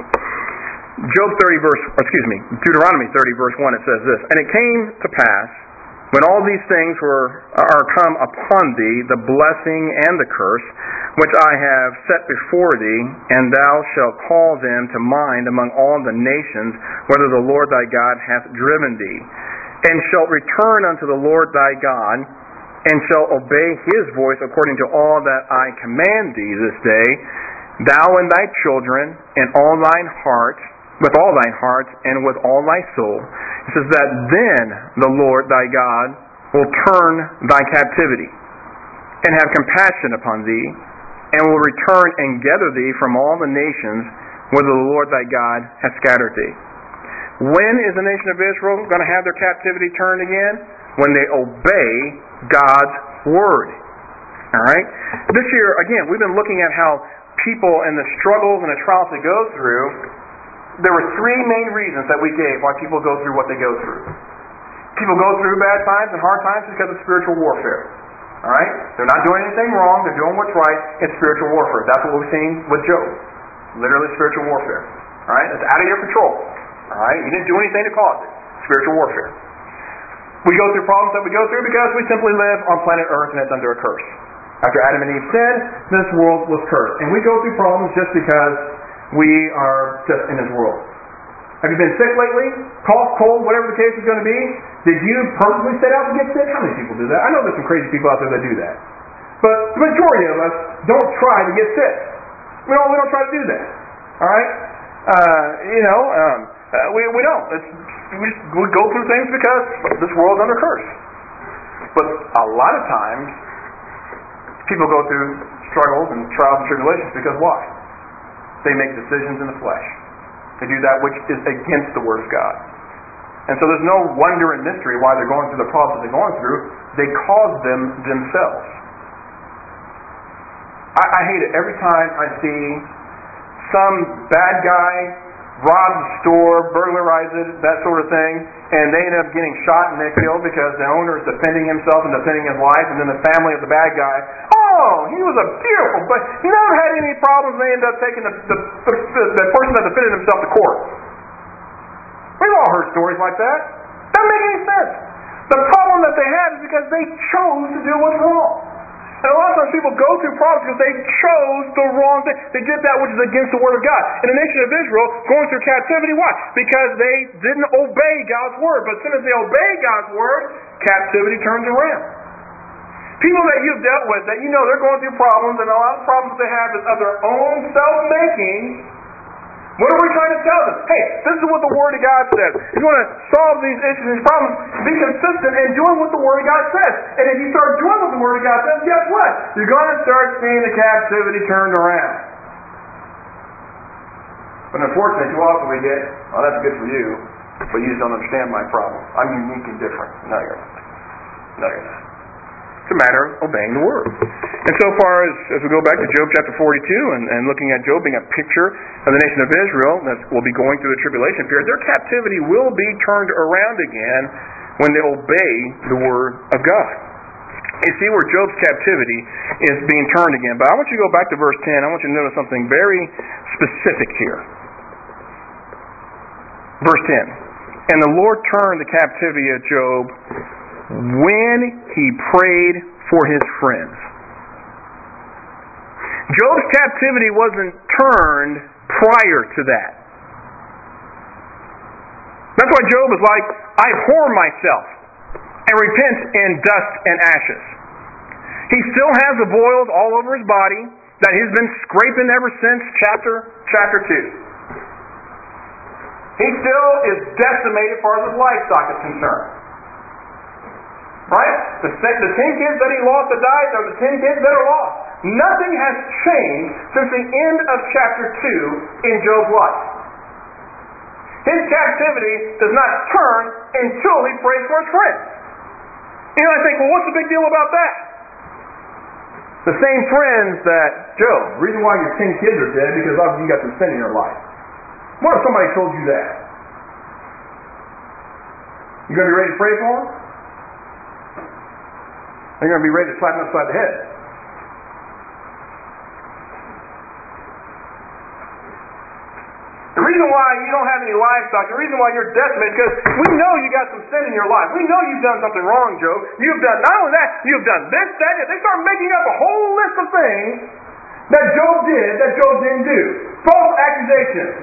Job thirty verse, excuse me, Deuteronomy thirty verse one, it says this, "And it came to pass, when all these things were are come upon thee, the blessing and the curse, which I have set before thee, and thou shalt call them to mind among all the nations, whether the Lord thy God hath driven thee, and shalt return unto the Lord thy God, and shalt obey his voice according to all that I command thee this day, thou and thy children, and all thine heart, with all thine heart, and with all thy soul." It says that then the Lord thy God will turn thy captivity, and have compassion upon thee, and will return and gather thee from all the nations whither the Lord thy God hath scattered thee. When is the nation of Israel going to have their captivity turned again? When they obey God's Word. All right? This year, again, we've been looking at how people and the struggles and the trials they go through. There were three main reasons that we gave why people go through what they go through. People go through bad times and hard times because of spiritual warfare. All right? They're not doing anything wrong. They're doing what's right. It's spiritual warfare. That's what we've seen with Job. Literally spiritual warfare. All right? It's out of your control. All right? You didn't do anything to cause it. Spiritual warfare. We go through problems that we go through because we simply live on planet Earth and it's under a curse. After Adam and Eve sinned, this world was cursed. And we go through problems just because we are just in this world. Have you been sick lately? Cough, cold, whatever the case is going to be? Did you personally set out to get sick? How many people do that? I know there's some crazy people out there that do that. But the majority of us don't try to get sick. We don't, we don't try to do that. All right? Uh, you know, um, uh, we, we don't. It's, we, just, we go through things because this world's under curse. But a lot of times, people go through struggles and trials and tribulations because why? They make decisions in the flesh. They do that which is against the Word of God. And so there's no wonder and mystery why they're going through the problems that they're going through. They cause them themselves. I, I hate it every time I see some bad guy rob the store, burglarize it, that sort of thing, and they end up getting shot and they're killed because the owner is defending himself and defending his life, and then the family of the bad guy, oh, he was a beautiful, but he never had any problems, and they end up taking the, the, the, the person that defended himself to court. We've all heard stories like that. Doesn't make any sense. The problem that they have is because they chose to do what's wrong. And a lot of times people go through problems because they chose the wrong thing. They did that which is against the Word of God. And the nation of Israel going through captivity, why? Because they didn't obey God's Word. But as soon as they obey God's Word, captivity turns around. People that you've dealt with, that you know they're going through problems, and a lot of problems they have is of their own self-making. What are we trying to tell them? Hey, this is what the Word of God says. If you want to solve these issues, these problems, be consistent in doing what the Word of God says. And if you start doing what the Word of God says, guess what? You're going to start seeing the captivity turned around. But unfortunately, too often we get, oh, that's good for you, but you just don't understand my problem. I'm unique and different. No, you're not. No, you're not. It's a matter of obeying the Word. And so far as, as we go back to Job chapter forty-two and, and looking at Job being a picture of the nation of Israel that will be going through the tribulation period, their captivity will be turned around again when they obey the Word of God. You see where Job's captivity is being turned again. But I want you to go back to verse ten. I want you to notice something very specific here. Verse ten. And the Lord turned the captivity of Job when he prayed for his friends. Job's captivity wasn't turned prior to that. That's why Job is like, I abhor myself and repent in dust and ashes. He still has the boils all over his body that he's been scraping ever since chapter chapter two. He still is decimated as far as his livestock is concerned. Right? The, the ten kids that he lost that died are the ten kids that are lost. Nothing has changed since the end of chapter two in Job's life. His captivity does not turn until he prays for his friends. You know, I think, well, what's the big deal about that? The same friends that Job, the reason why your ten kids are dead because obviously you got some sin in your life. What if somebody told you that? You going to be ready to pray for them? Or you going to be ready to slap them upside the head? The reason why you don't have any livestock, the reason why you're decimated, because we know you got some sin in your life. We know you've done something wrong, Job. You've done, not only that, you've done this, that, and they start making up a whole list of things that Job did that Job didn't do. False accusations.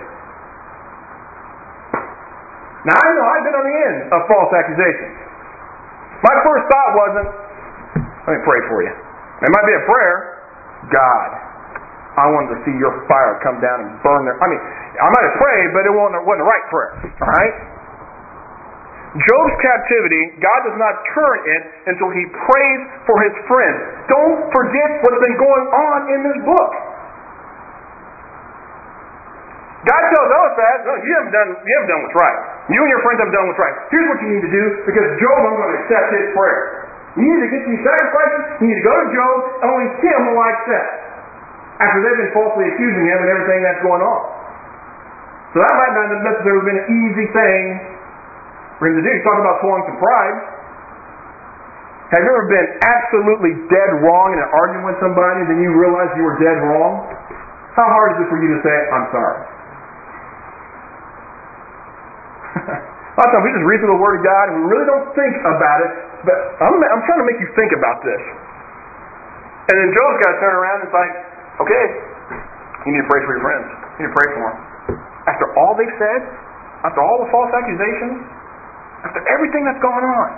Now, I know I've been on the end of false accusations. My first thought wasn't, let me pray for you. It might be a prayer. God, I wanted to see your fire come down and burn their... I mean, I might have prayed, but it wasn't, wasn't the right prayer. All right? Job's captivity, God does not turn it until he prays for his friends. Don't forget what's been going on in this book. God tells Eliphaz, no, you haven't done, you haven't done what's right. You and your friends haven't done what's right. Here's what you need to do, because Job, I'm going to accept his prayer. You need to get these sacrifices, you need to go to Job, and only him will I accept. After they've been falsely accusing him and everything that's going on. So that might not have necessarily been an easy thing for him to do. He's talking about swallowing some pride. Have you ever been absolutely dead wrong in an argument with somebody and then you realize you were dead wrong? How hard is it for you to say, I'm sorry? A lot of times we just read through the Word of God and we really don't think about it. But I'm, I'm trying to make you think about this. And then Job's got to turn around and it's like, okay, you need to pray for your friends. You need to pray for them. After all they've said, after all the false accusations, after everything that's gone on,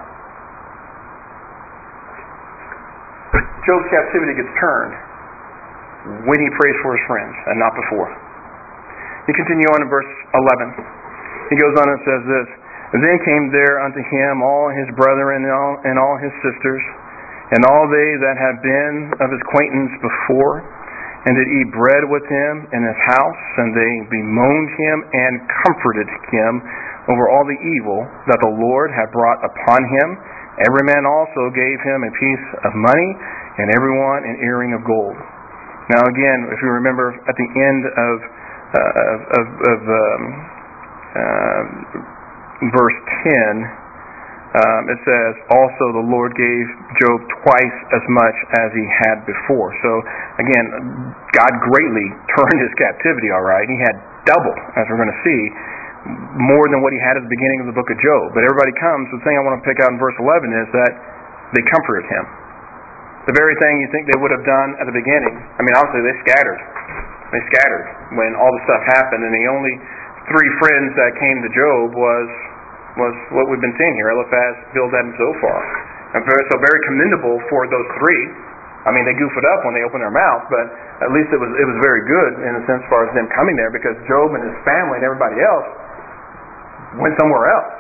Job's captivity gets turned when he prays for his friends and not before. You continue on in verse eleven. He goes on and says this, Then came there unto him all his brethren and all, and all his sisters, and all they that had been of his acquaintance before, and did eat bread with him in his house, and they bemoaned him and comforted him over all the evil that the Lord had brought upon him. Every man also gave him a piece of money, and everyone an earring of gold. Now again, if you remember at the end of uh, of, of, of um, uh, verse ten, um, it says, also the Lord gave Job twice as much as he had before. So again, God greatly turned his captivity, all right. He had double, as we're going to see, more than what he had at the beginning of the book of Job. But everybody comes, the thing I want to pick out in verse eleven is that they comforted him. The very thing you think they would have done at the beginning. I mean, obviously they scattered. They scattered when all this stuff happened, and the only three friends that came to Job was was what we've been seeing here, Eliphaz, Bildad, and Zophar. And very, so very commendable for those three. I mean, they goof it up when they open their mouth, but at least it was it was very good in a sense as far as them coming there, because Job and his family and everybody else went somewhere else.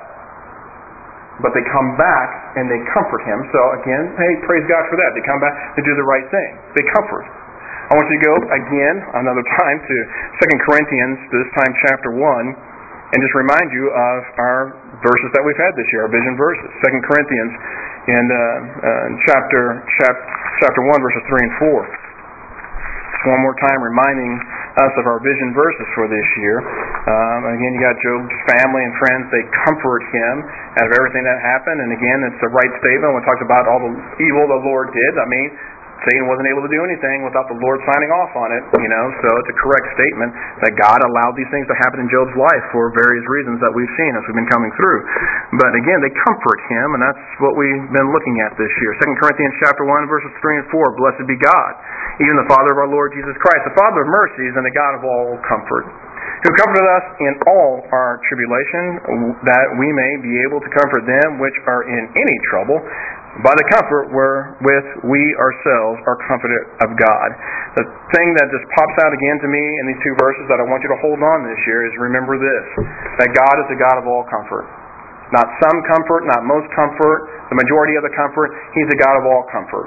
But they come back and they comfort him. So again, hey, praise God for that. They come back, they do the right thing. They comfort. I want you to go again, another time, to Second Corinthians, this time chapter one, and just remind you of our verses that we've had this year, our vision verses. Second Corinthians in uh, uh, chapter, chap, chapter one, verses three and four. One more time reminding us of our vision verses for this year. Um, again, you got Job's family and friends. They comfort him out of everything that happened. And again, it's the right statement when it talks about all the evil the Lord did. I mean, Satan wasn't able to do anything without the Lord signing off on it, you know, so it's a correct statement that God allowed these things to happen in Job's life for various reasons that we've seen as we've been coming through. But again, they comfort him, and that's what we've been looking at this year. Second Corinthians chapter one, verses three and four, blessed be God, even the Father of our Lord Jesus Christ, the Father of mercies and the God of all comfort, who comforted us in all our tribulation, that we may be able to comfort them which are in any trouble, by the comfort wherewith we ourselves are comforted of God. The thing that just pops out again to me in these two verses that I want you to hold on this year is remember this, that God is the God of all comfort. Not some comfort, not most comfort, the majority of the comfort. He's the God of all comfort.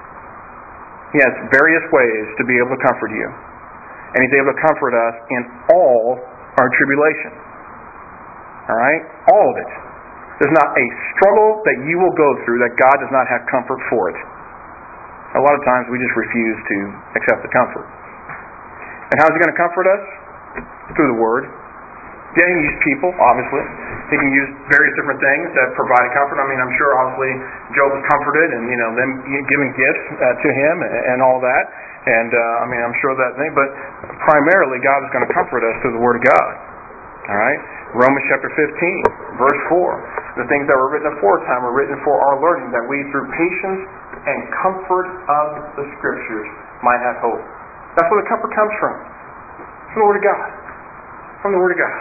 He has various ways to be able to comfort you. And He's able to comfort us in all our tribulation. Alright? All of it. There's not a struggle that you will go through that God does not have comfort for it. A lot of times we just refuse to accept the comfort. And how is He going to comfort us? Through the Word. Yeah, He can use people, obviously. He can use various different things that provide comfort. I mean, I'm sure obviously Job was comforted and, you know, them giving gifts uh, to him and, and all that. And, uh, I mean, I'm sure that thing. But primarily God is going to comfort us through the Word of God. All right? Romans chapter fifteen, verse four. The things that were written aforetime were written for our learning, that we through patience and comfort of the Scriptures might have hope. That's where the comfort comes from. From the Word of God. From the Word of God.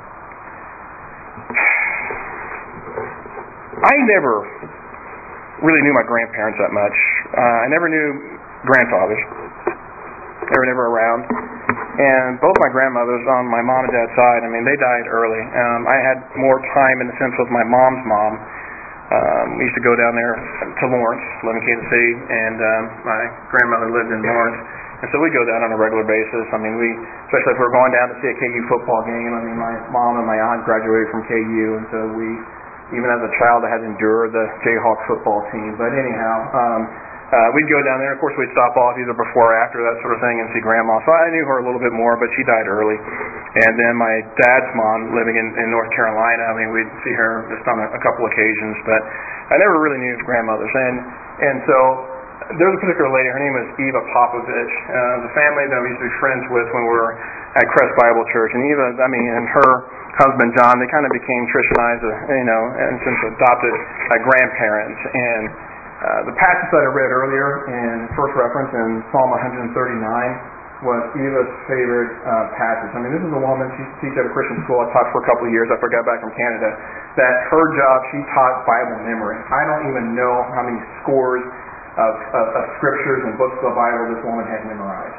I never really knew my grandparents that much. Uh, I never knew grandfathers. They were never around. And both my grandmothers on my mom and dad's side, I mean, they died early. Um, I had more time in the sense with my mom's mom. Um, we used to go down there to Lawrence, live in Kansas City, and um, my grandmother lived in Lawrence. And so we go down on a regular basis. I mean, we, especially if we're going down to see a K U football game. I mean, my mom and my aunt graduated from K U, and so we, even as a child, I had to endure the Jayhawk football team. But anyhow, um, Uh, we'd go down there. Of course, we'd stop off either before or after, that sort of thing, and see Grandma. So I knew her a little bit more, but she died early. And then my dad's mom, living in, in North Carolina, I mean, we'd see her just on a, a couple occasions, but I never really knew grandmothers. And and so there was a particular lady, her name was Eva Popovich, uh, the family that we used to be friends with when we were at Crest Bible Church. And Eva, I mean, and her husband, John, they kind of became Christianized, you know, and since adopted uh, grandparents. And Uh, the passage that I read earlier in first reference in Psalm one thirty-nine was Eva's favorite uh, passage. I mean, this is a woman, she teaches at a Christian school. I taught for a couple of years after I got back from Canada. That her job, she taught Bible memory. I don't even know how many scores of, of, of scriptures and books of the Bible this woman had memorized.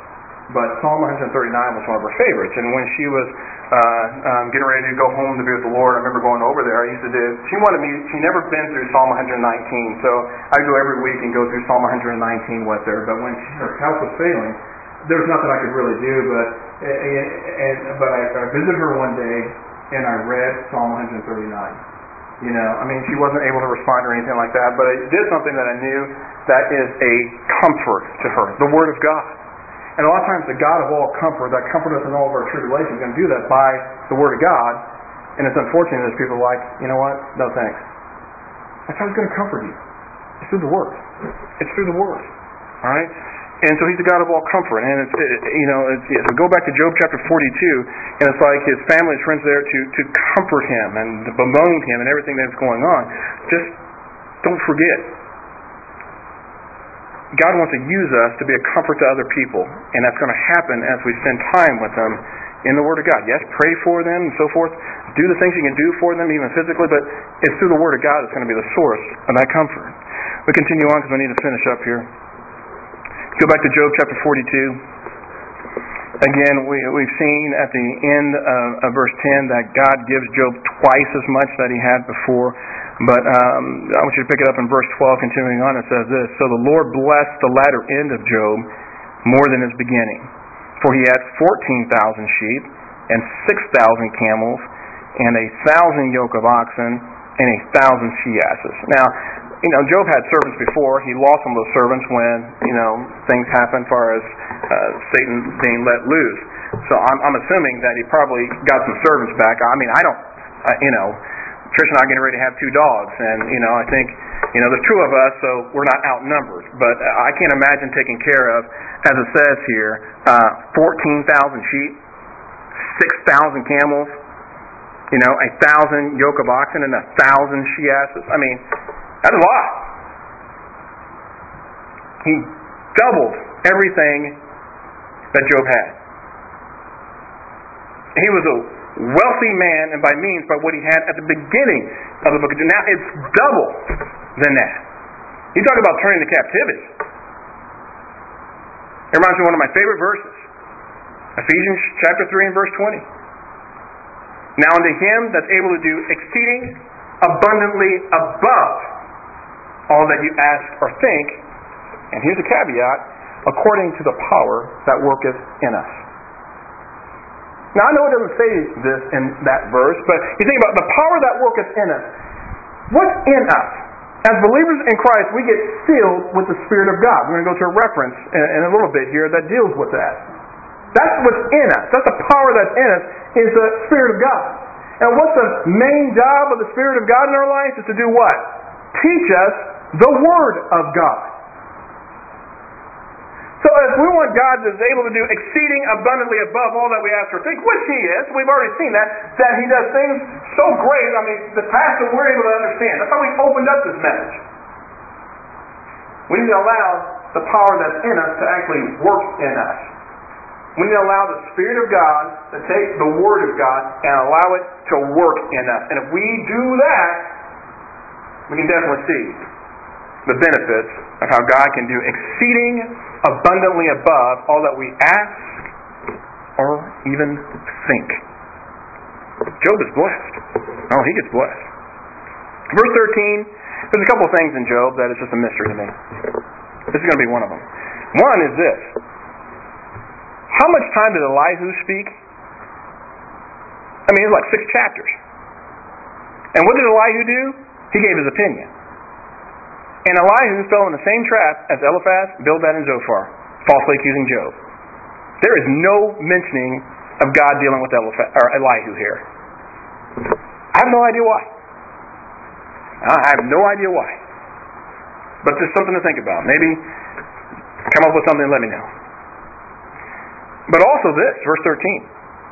but Psalm one thirty-nine was one of her favorites. And when she was uh, um, getting ready to go home to be with the Lord, I remember going over there. I used to do. She wanted me. She never been through Psalm one nineteen, so I'd go every week and go through Psalm one nineteen with her. But when she, her health was failing, there was nothing I could really do. But and, and but I, I visited her one day and I read Psalm one thirty-nine. You know, I mean, she wasn't able to respond or anything like that, but it did something that I knew that is a comfort to her, the Word of God. And a lot of times the God of all comfort, that comfort us in all of our tribulations, is going to do that by the Word of God. And it's unfortunate that people are like, you know what, no thanks. That's how He's going to comfort you. It's through the Word. It's through the Word. All right? And so He's the God of all comfort. And it's, it, you know, it's, yeah, so go back to Job chapter forty-two, and it's like his family and friends there to, to comfort him and to bemoan him and everything that's going on. Just don't forget, God wants to use us to be a comfort to other people, and that's going to happen as we spend time with them in the Word of God. Yes, pray for them and so forth. Do the things you can do for them, even physically, but it's through the Word of God that's going to be the source of that comfort. We continue on because we need to finish up here. Go back to Job chapter forty-two. Again, we, we've seen at the end of, of verse ten that God gives Job twice as much that he had before. But um, I want you to pick it up in verse twelve, continuing on. It says this: So the Lord blessed the latter end of Job more than his beginning. For he had fourteen thousand sheep, and six thousand camels, and a thousand yoke of oxen, and a thousand she-asses. Now, you know, Job had servants before. He lost some of those servants when, you know, things happened as far as uh, Satan being let loose. So I'm, I'm assuming that he probably got some servants back. I mean, I don't, uh, you know, Trish and I are getting ready to have two dogs, and, you know, I think, you know, there's two of us, so we're not outnumbered. But I can't imagine taking care of, as it says here, uh, fourteen thousand sheep, six thousand camels, you know, a thousand yoke of oxen, and a thousand she-asses. I mean, that's a lot. He doubled everything that Job had. He was a wealthy man, and by means by what he had at the beginning of the book of Job. Now it's double than that. You talk about turning to captivity. It reminds me of one of my favorite verses. Ephesians chapter three and verse twenty. Now unto him that's able to do exceeding abundantly above all that you ask or think, and here's a caveat, according to the power that worketh in us. Now I know it doesn't say this in that verse, but you think about the power that worketh in us. What's in us? As believers in Christ, we get filled with the Spirit of God. We're going to go to a reference in, in a little bit here that deals with that. That's what's in us. That's the power that's in us, is the Spirit of God. And what's the main job of the Spirit of God in our lives? Is to do what? Teach us the Word of God. So if we want God that is able to do exceeding abundantly above all that we ask or think, which He is, we've already seen that, that He does things so great, I mean, the past that we're able to understand. That's how we opened up this message. We need to allow the power that's in us to actually work in us. We need to allow the Spirit of God to take the Word of God and allow it to work in us. And if we do that, we can definitely see the benefits of how God can do exceeding abundantly above all that we ask or even think. Job is blessed. Oh, he gets blessed. Verse thirteen, there's a couple of things in Job that is just a mystery to me. This is going to be one of them. One is this. How much time did Elihu speak? I mean, it's like six chapters. And what did Elihu do? He gave his opinion. And Elihu fell in the same trap as Eliphaz, Bildad, and Zophar, falsely accusing Job. There is no mentioning of God dealing with Eliphaz, or Elihu here. I have no idea why. I have no idea why. But there's something to think about. Maybe come up with something and let me know. But also this, verse thirteen.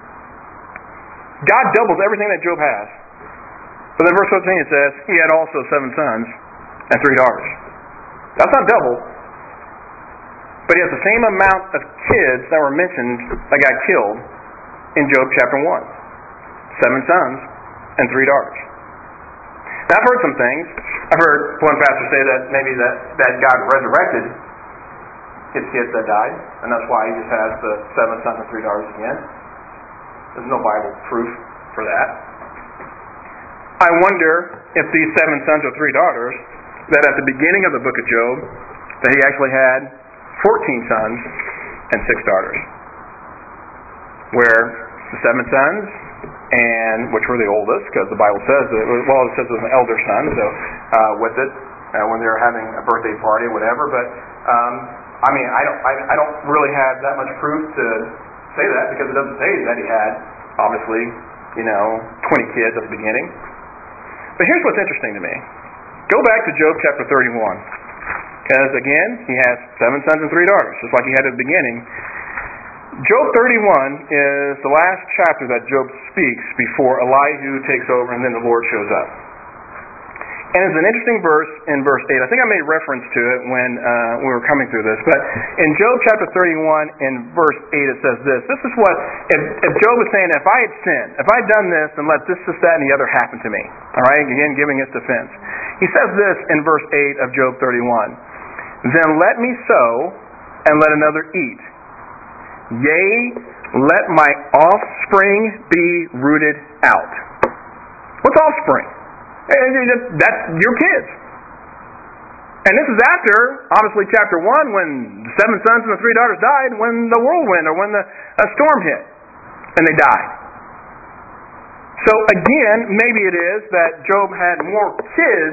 God doubles everything that Job has. But then verse thirteen it says, he had also seven sons and three daughters. That's not double. But he has the same amount of kids that were mentioned that got killed in Job chapter one. Seven sons and three daughters. Now I've heard some things. I've heard one pastor say that maybe that, that God resurrected his kids that died, and that's why he just has the seven sons and three daughters again. There's no Bible proof for that. I wonder if these seven sons or three daughters, that at the beginning of the book of Job, that he actually had fourteen sons and six daughters. Where the seven sons, and which were the oldest, because the Bible says that, well, it says it was an elder son, so uh, with it, uh, when they were having a birthday party or whatever, but um, I mean, I don't, I, I don't really have that much proof to say that, because it doesn't say that he had, obviously, you know, twenty kids at the beginning. But here's what's interesting to me. Go back to Job chapter thirty-one. Because, again, he has seven sons and three daughters, just like he had at the beginning. Job thirty-one is the last chapter that Job speaks before Elihu takes over and then the Lord shows up. And it's an interesting verse in verse eight. I think I made reference to it when uh, we were coming through this. But in Job chapter thirty-one, in verse eight, it says this. This is what, if, if Job is saying, if I had sinned, if I had done this, then let this, this, that, and the other happen to me. All right? Again, giving his defense. He says this in verse eight of Job thirty-one. Then let me sow, and let another eat. Yea, let my offspring be rooted out. What's offspring? That's your kids. And this is after, obviously, chapter one, when the seven sons and the three daughters died, when the whirlwind or when the a storm hit, and they died. So again, maybe it is that Job had more kids,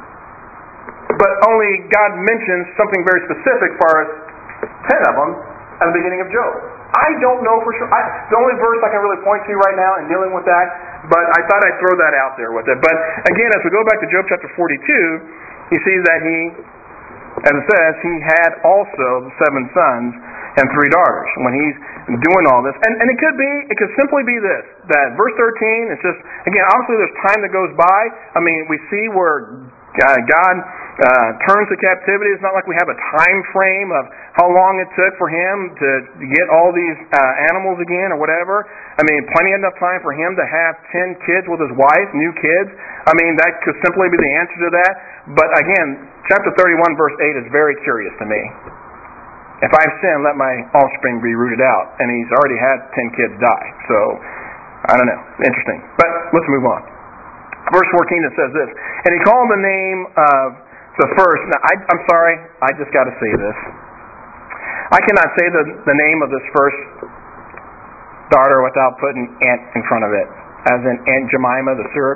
but only God mentions something very specific for us, ten of them, at the beginning of Job. I don't know for sure. I, the only verse I can really point to right now in dealing with that, but I thought I'd throw that out there with it. But again, as we go back to Job chapter forty-two, you see that he, as it says, he had also seven sons and three daughters when he's doing all this. And, and it could be, it could simply be this, that verse thirteen, it's just, again, obviously there's time that goes by. I mean, we see where uh, God uh, turns the captivity. It's not like we have a time frame of how long it took for him to get all these uh, animals again or whatever. I mean, plenty enough time for him to have ten kids with his wife, new kids. I mean, that could simply be the answer to that. But again, chapter thirty-one, verse eight is very curious to me. If I've sinned, let my offspring be rooted out. And he's already had ten kids die. So, I don't know. Interesting. But let's move on. Verse fourteen, it says this. And he called the name of the first. Now, I, I'm sorry. I just got to say this. I cannot say the, the name of this first daughter without putting Aunt in front of it. As in Aunt Jemima, the syrup.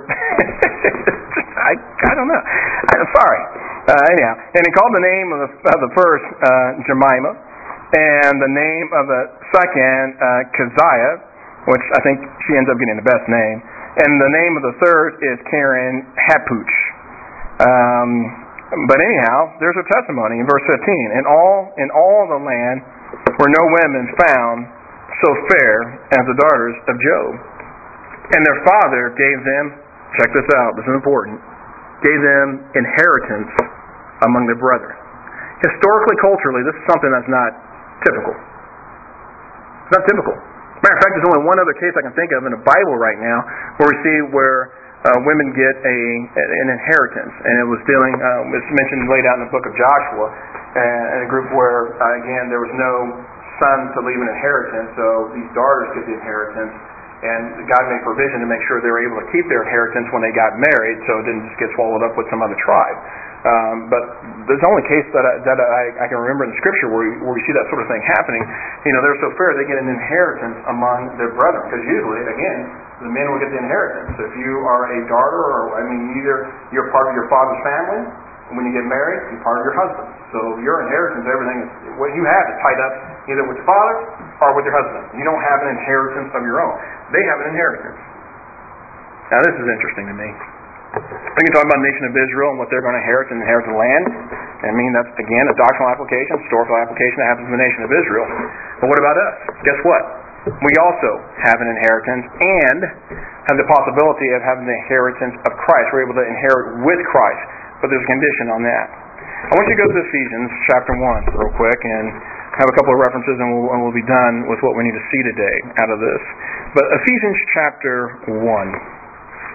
I, I don't know. I'm sorry. Uh, anyhow, and he called the name of the, of the first uh, Jemima, and the name of the second uh, Keziah, which I think she ends up getting the best name, and the name of the third is Karen Hapuch. Um, but anyhow, there's a testimony in verse fifteen. In all in all the land were no women found so fair as the daughters of Job, and their father gave them. Check this out. This is important. Gave them inheritance among their brethren. Historically, culturally, this is something that's not typical. It's not typical. Matter of fact, there's only one other case I can think of in the Bible right now where we see where uh, women get a an inheritance, and it was dealing. Uh, it's mentioned laid out in the book of Joshua, and a group where uh, again there was no son to leave an inheritance, so these daughters get the inheritance. And God made provision to make sure they were able to keep their inheritance when they got married, so it didn't just get swallowed up with some other tribe. Um, but there's only case that I, that I, I can remember in the Scripture where we, where we see that sort of thing happening. You know, they're so fair they get an inheritance among their brethren, because usually, again, the men will get the inheritance. So if you are a daughter, or I mean, either you're part of your father's family, and when you get married, you're part of your husband. So your inheritance, everything is what you have is tied up either with your father or with your husband. You don't have an inheritance of your own. They have an inheritance. Now this is interesting to me. We can talk about the nation of Israel and what they're going to inherit and inherit the land. I mean, that's, again, a doctrinal application, historical application that happens in the nation of Israel. But what about us? Guess what? We also have an inheritance and have the possibility of having the inheritance of Christ. We're able to inherit with Christ. But there's a condition on that. I want you to go to Ephesians chapter one real quick and have a couple of references, and we'll, and we'll be done with what we need to see today out of this. But Ephesians chapter one.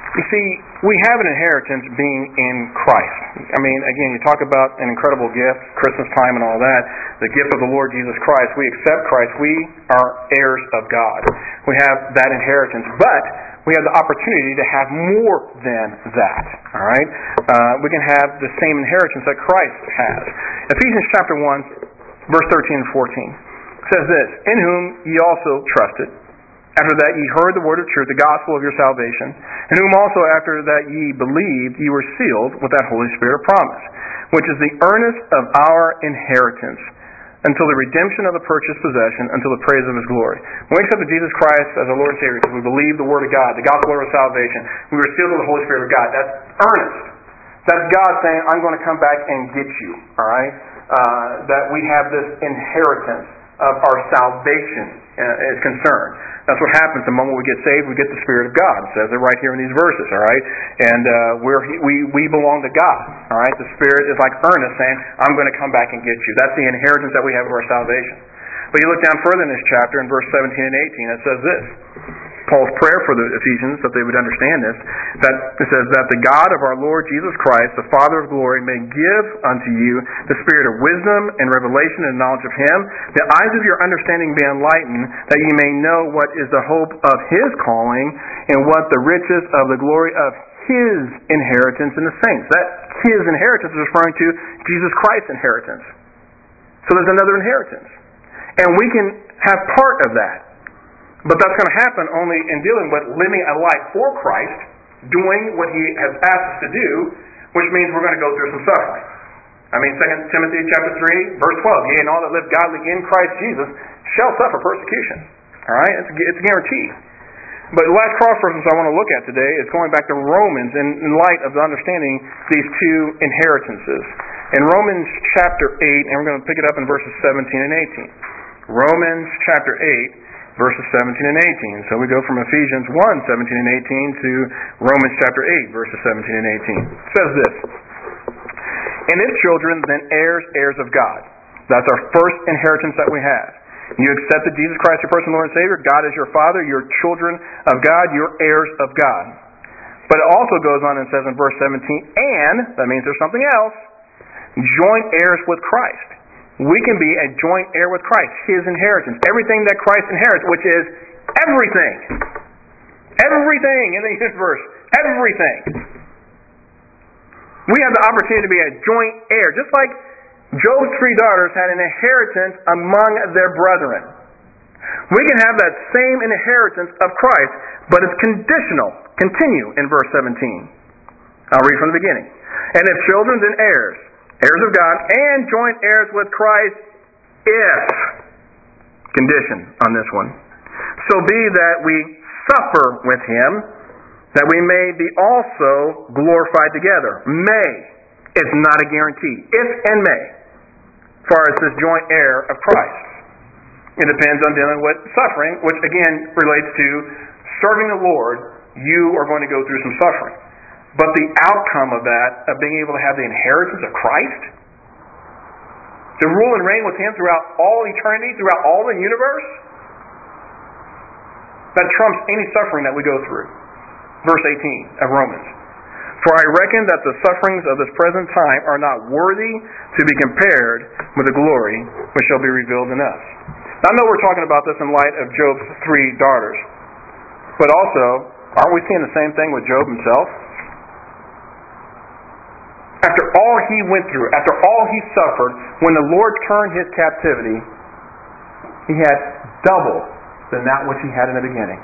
You see, we have an inheritance being in Christ. I mean, again, you talk about an incredible gift, Christmas time and all that, the gift of the Lord Jesus Christ. We accept Christ. We are heirs of God. We have that inheritance, but we have the opportunity to have more than that. All right? Uh, we can have the same inheritance that Christ has. Ephesians chapter one, verse thirteen and fourteen says this, "In whom ye also trusted, after that ye heard the word of truth, the gospel of your salvation, in whom also after that ye believed, ye were sealed with that Holy Spirit of promise, which is the earnest of our inheritance, until the redemption of the purchased possession, until the praise of His glory." When we accepted Jesus Christ as our Lord and Savior, because we believe the Word of God, the gospel of our salvation, we were sealed with the Holy Spirit of God. That's earnest. That's God saying, I'm going to come back and get you. All right? Uh, that we have this inheritance of our salvation uh, is concerned. That's what happens the moment we get saved. We get the Spirit of God. It says it right here in these verses. All right, and uh, we're, we we belong to God. All right, the Spirit is like earnest, saying, "I'm going to come back and get you." That's the inheritance that we have of our salvation. But you look down further in this chapter, in verse seventeen and eighteen, it says this. Paul's prayer for the Ephesians, that they would understand this, that it says that the God of our Lord Jesus Christ, the Father of glory, may give unto you the spirit of wisdom and revelation and knowledge of Him, the eyes of your understanding be enlightened, that ye may know what is the hope of His calling, and what the riches of the glory of His inheritance in the saints. That His inheritance is referring to Jesus Christ's inheritance. So there's another inheritance. And we can have part of that. But that's going to happen only in dealing with living a life for Christ, doing what He has asked us to do, which means we're going to go through some suffering. I mean, Second Timothy chapter three, verse twelve, "Yea, and all that live godly in Christ Jesus shall suffer persecution." All right? It's a, it's a guarantee. But the last cross reference I want to look at today is going back to Romans in, in light of understanding these two inheritances. In Romans chapter eight, and we're going to pick it up in verses seventeen and eighteen. Romans chapter eight, verses seventeen and eighteen. So we go from Ephesians one, seventeen and eighteen to Romans chapter eight, verses seventeen and eighteen. It says this, "And if children, then heirs, heirs of God." That's our first inheritance that we have. You accepted Jesus Christ, your personal Lord and Savior. God is your Father. You're children of God. You're heirs of God. But it also goes on and says in verse seventeen, "And," that means there's something else, "joint heirs with Christ." We can be a joint heir with Christ, His inheritance. Everything that Christ inherits, which is everything. Everything in the universe. Everything. We have the opportunity to be a joint heir. Just like Job's three daughters had an inheritance among their brethren. We can have that same inheritance of Christ, but it's conditional. Continue in verse seventeen. I'll read from the beginning. "And if children, then heirs, heirs of God, and joint heirs with Christ, if," condition on this one, "so be that we suffer with Him, that we may be also glorified together." May. It's not a guarantee. If and may. As far as this joint heir of Christ. It depends on dealing with suffering, which again relates to serving the Lord. You are going to go through some suffering. But the outcome of that, of being able to have the inheritance of Christ, to rule and reign with Him throughout all eternity, throughout all the universe, that trumps any suffering that we go through. Verse eighteen of Romans. "For I reckon that the sufferings of this present time are not worthy to be compared with the glory which shall be revealed in us." Now I know we're talking about this in light of Job's three daughters. But also, aren't we seeing the same thing with Job himself? After all he went through, after all he suffered, when the Lord turned his captivity, he had double than that which he had in the beginning.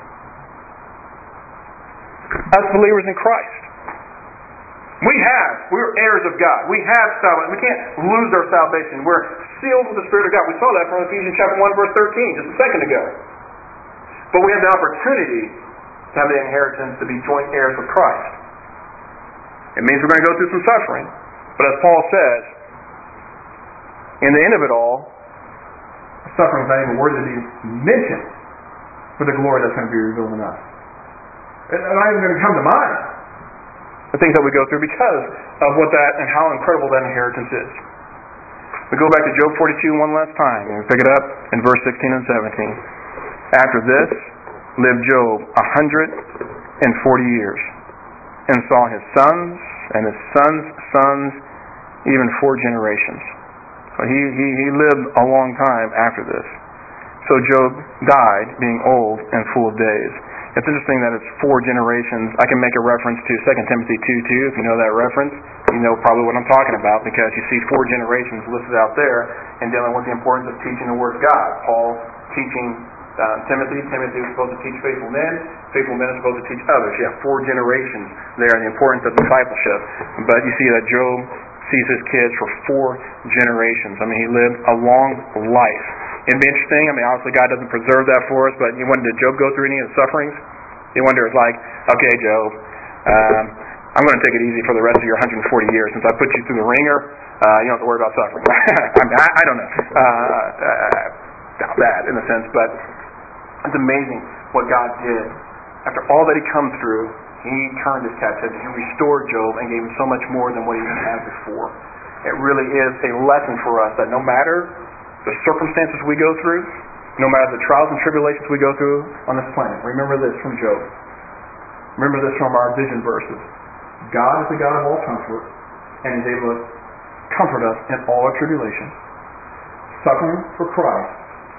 As believers in Christ, we have, we're heirs of God. We have salvation. We can't lose our salvation. We're sealed with the Spirit of God. We saw that from Ephesians chapter one, verse thirteen, just a second ago. But we have the opportunity to have the inheritance to be joint heirs with Christ. It means we're going to go through some suffering. But as Paul says, in the end of it all, suffering is not even worthy to be mentioned for the glory that's going to be revealed in us. It's not even going to come to mind, the things that we go through, because of what that and how incredible that inheritance is. We go back to Job forty-two one last time, and we pick it up in verse sixteen and seventeen. "After this lived Job a hundred and forty years, and saw his sons and his sons' sons, even four generations. So he, he, he lived a long time after this. So Job died being old and full of days. It's interesting that it's four generations. I can make a reference to Second Timothy two two, if you know that reference. You know probably what I'm talking about, because you see four generations listed out there and dealing with the importance of teaching the Word of God. Paul teaching uh, Timothy. Timothy was supposed to teach faithful men. Faithful men are supposed to teach others. You have four generations there, the importance of discipleship. But you see that Job sees his kids for four generations. I mean, he lived a long life. It'd be interesting. I mean, obviously God doesn't preserve that for us, but you wonder, did Job go through any of the sufferings? You wonder, it's like, okay, Job, um, I'm going to take it easy for the rest of your one hundred forty years. Since I put you through the ringer, uh, you don't have to worry about suffering. I, mean, I, I don't know. Uh, uh, doubt that, in a sense, but it's amazing what God did. After all that he come through, he turned his captivity. He restored Job and gave him so much more than what he had before. It really is a lesson for us that no matter the circumstances we go through, no matter the trials and tribulations we go through on this planet, remember this from Job. Remember this from our vision verses. God is the God of all comfort, and is able to comfort us in all our tribulation. Suffering for Christ.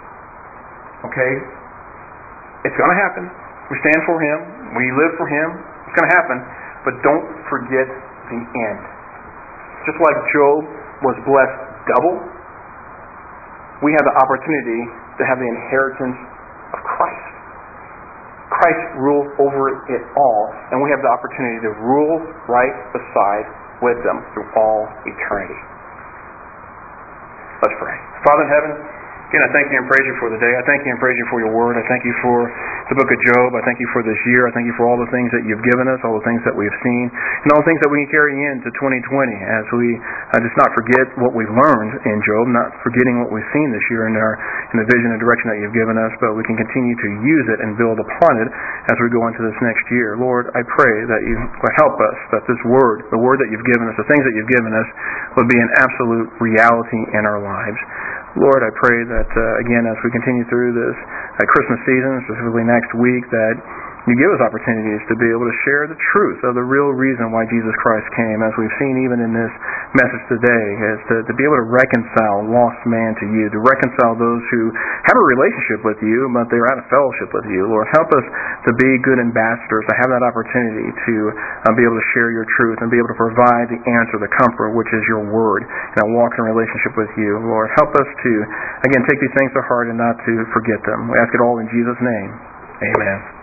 Okay? It's going to happen. We stand for Him. We live for Him. It's going to happen. But don't forget the end. Just like Job was blessed double, we have the opportunity to have the inheritance of Christ. Christ rules over it all, and we have the opportunity to rule right beside with them through all eternity. Let's pray. Father in heaven, again, I thank you and praise you for the day. I thank you and praise you for your word. I thank you for the book of Job. I thank you for this year. I thank you for all the things that you've given us, all the things that we've seen, and all the things that we can carry into twenty twenty as we uh, just not forget what we've learned in Job, not forgetting what we've seen this year in our in the vision and direction that you've given us, but we can continue to use it and build upon it as we go into this next year. Lord, I pray that you will help us, that this word, the word that you've given us, the things that you've given us, would be an absolute reality in our lives. Lord, I pray that, uh, again, as we continue through this uh, Christmas season, specifically next week, that you give us opportunities to be able to share the truth of the real reason why Jesus Christ came, as we've seen even in this message today, is to, to be able to reconcile lost man to you, to reconcile those who have a relationship with you, but they're out of fellowship with you. Lord, help us to be good ambassadors, to have that opportunity to uh, be able to share your truth and be able to provide the answer, the comfort, which is your word, and walk in a relationship with you. Lord, help us to, again, take these things to heart and not to forget them. We ask it all in Jesus' name. Amen.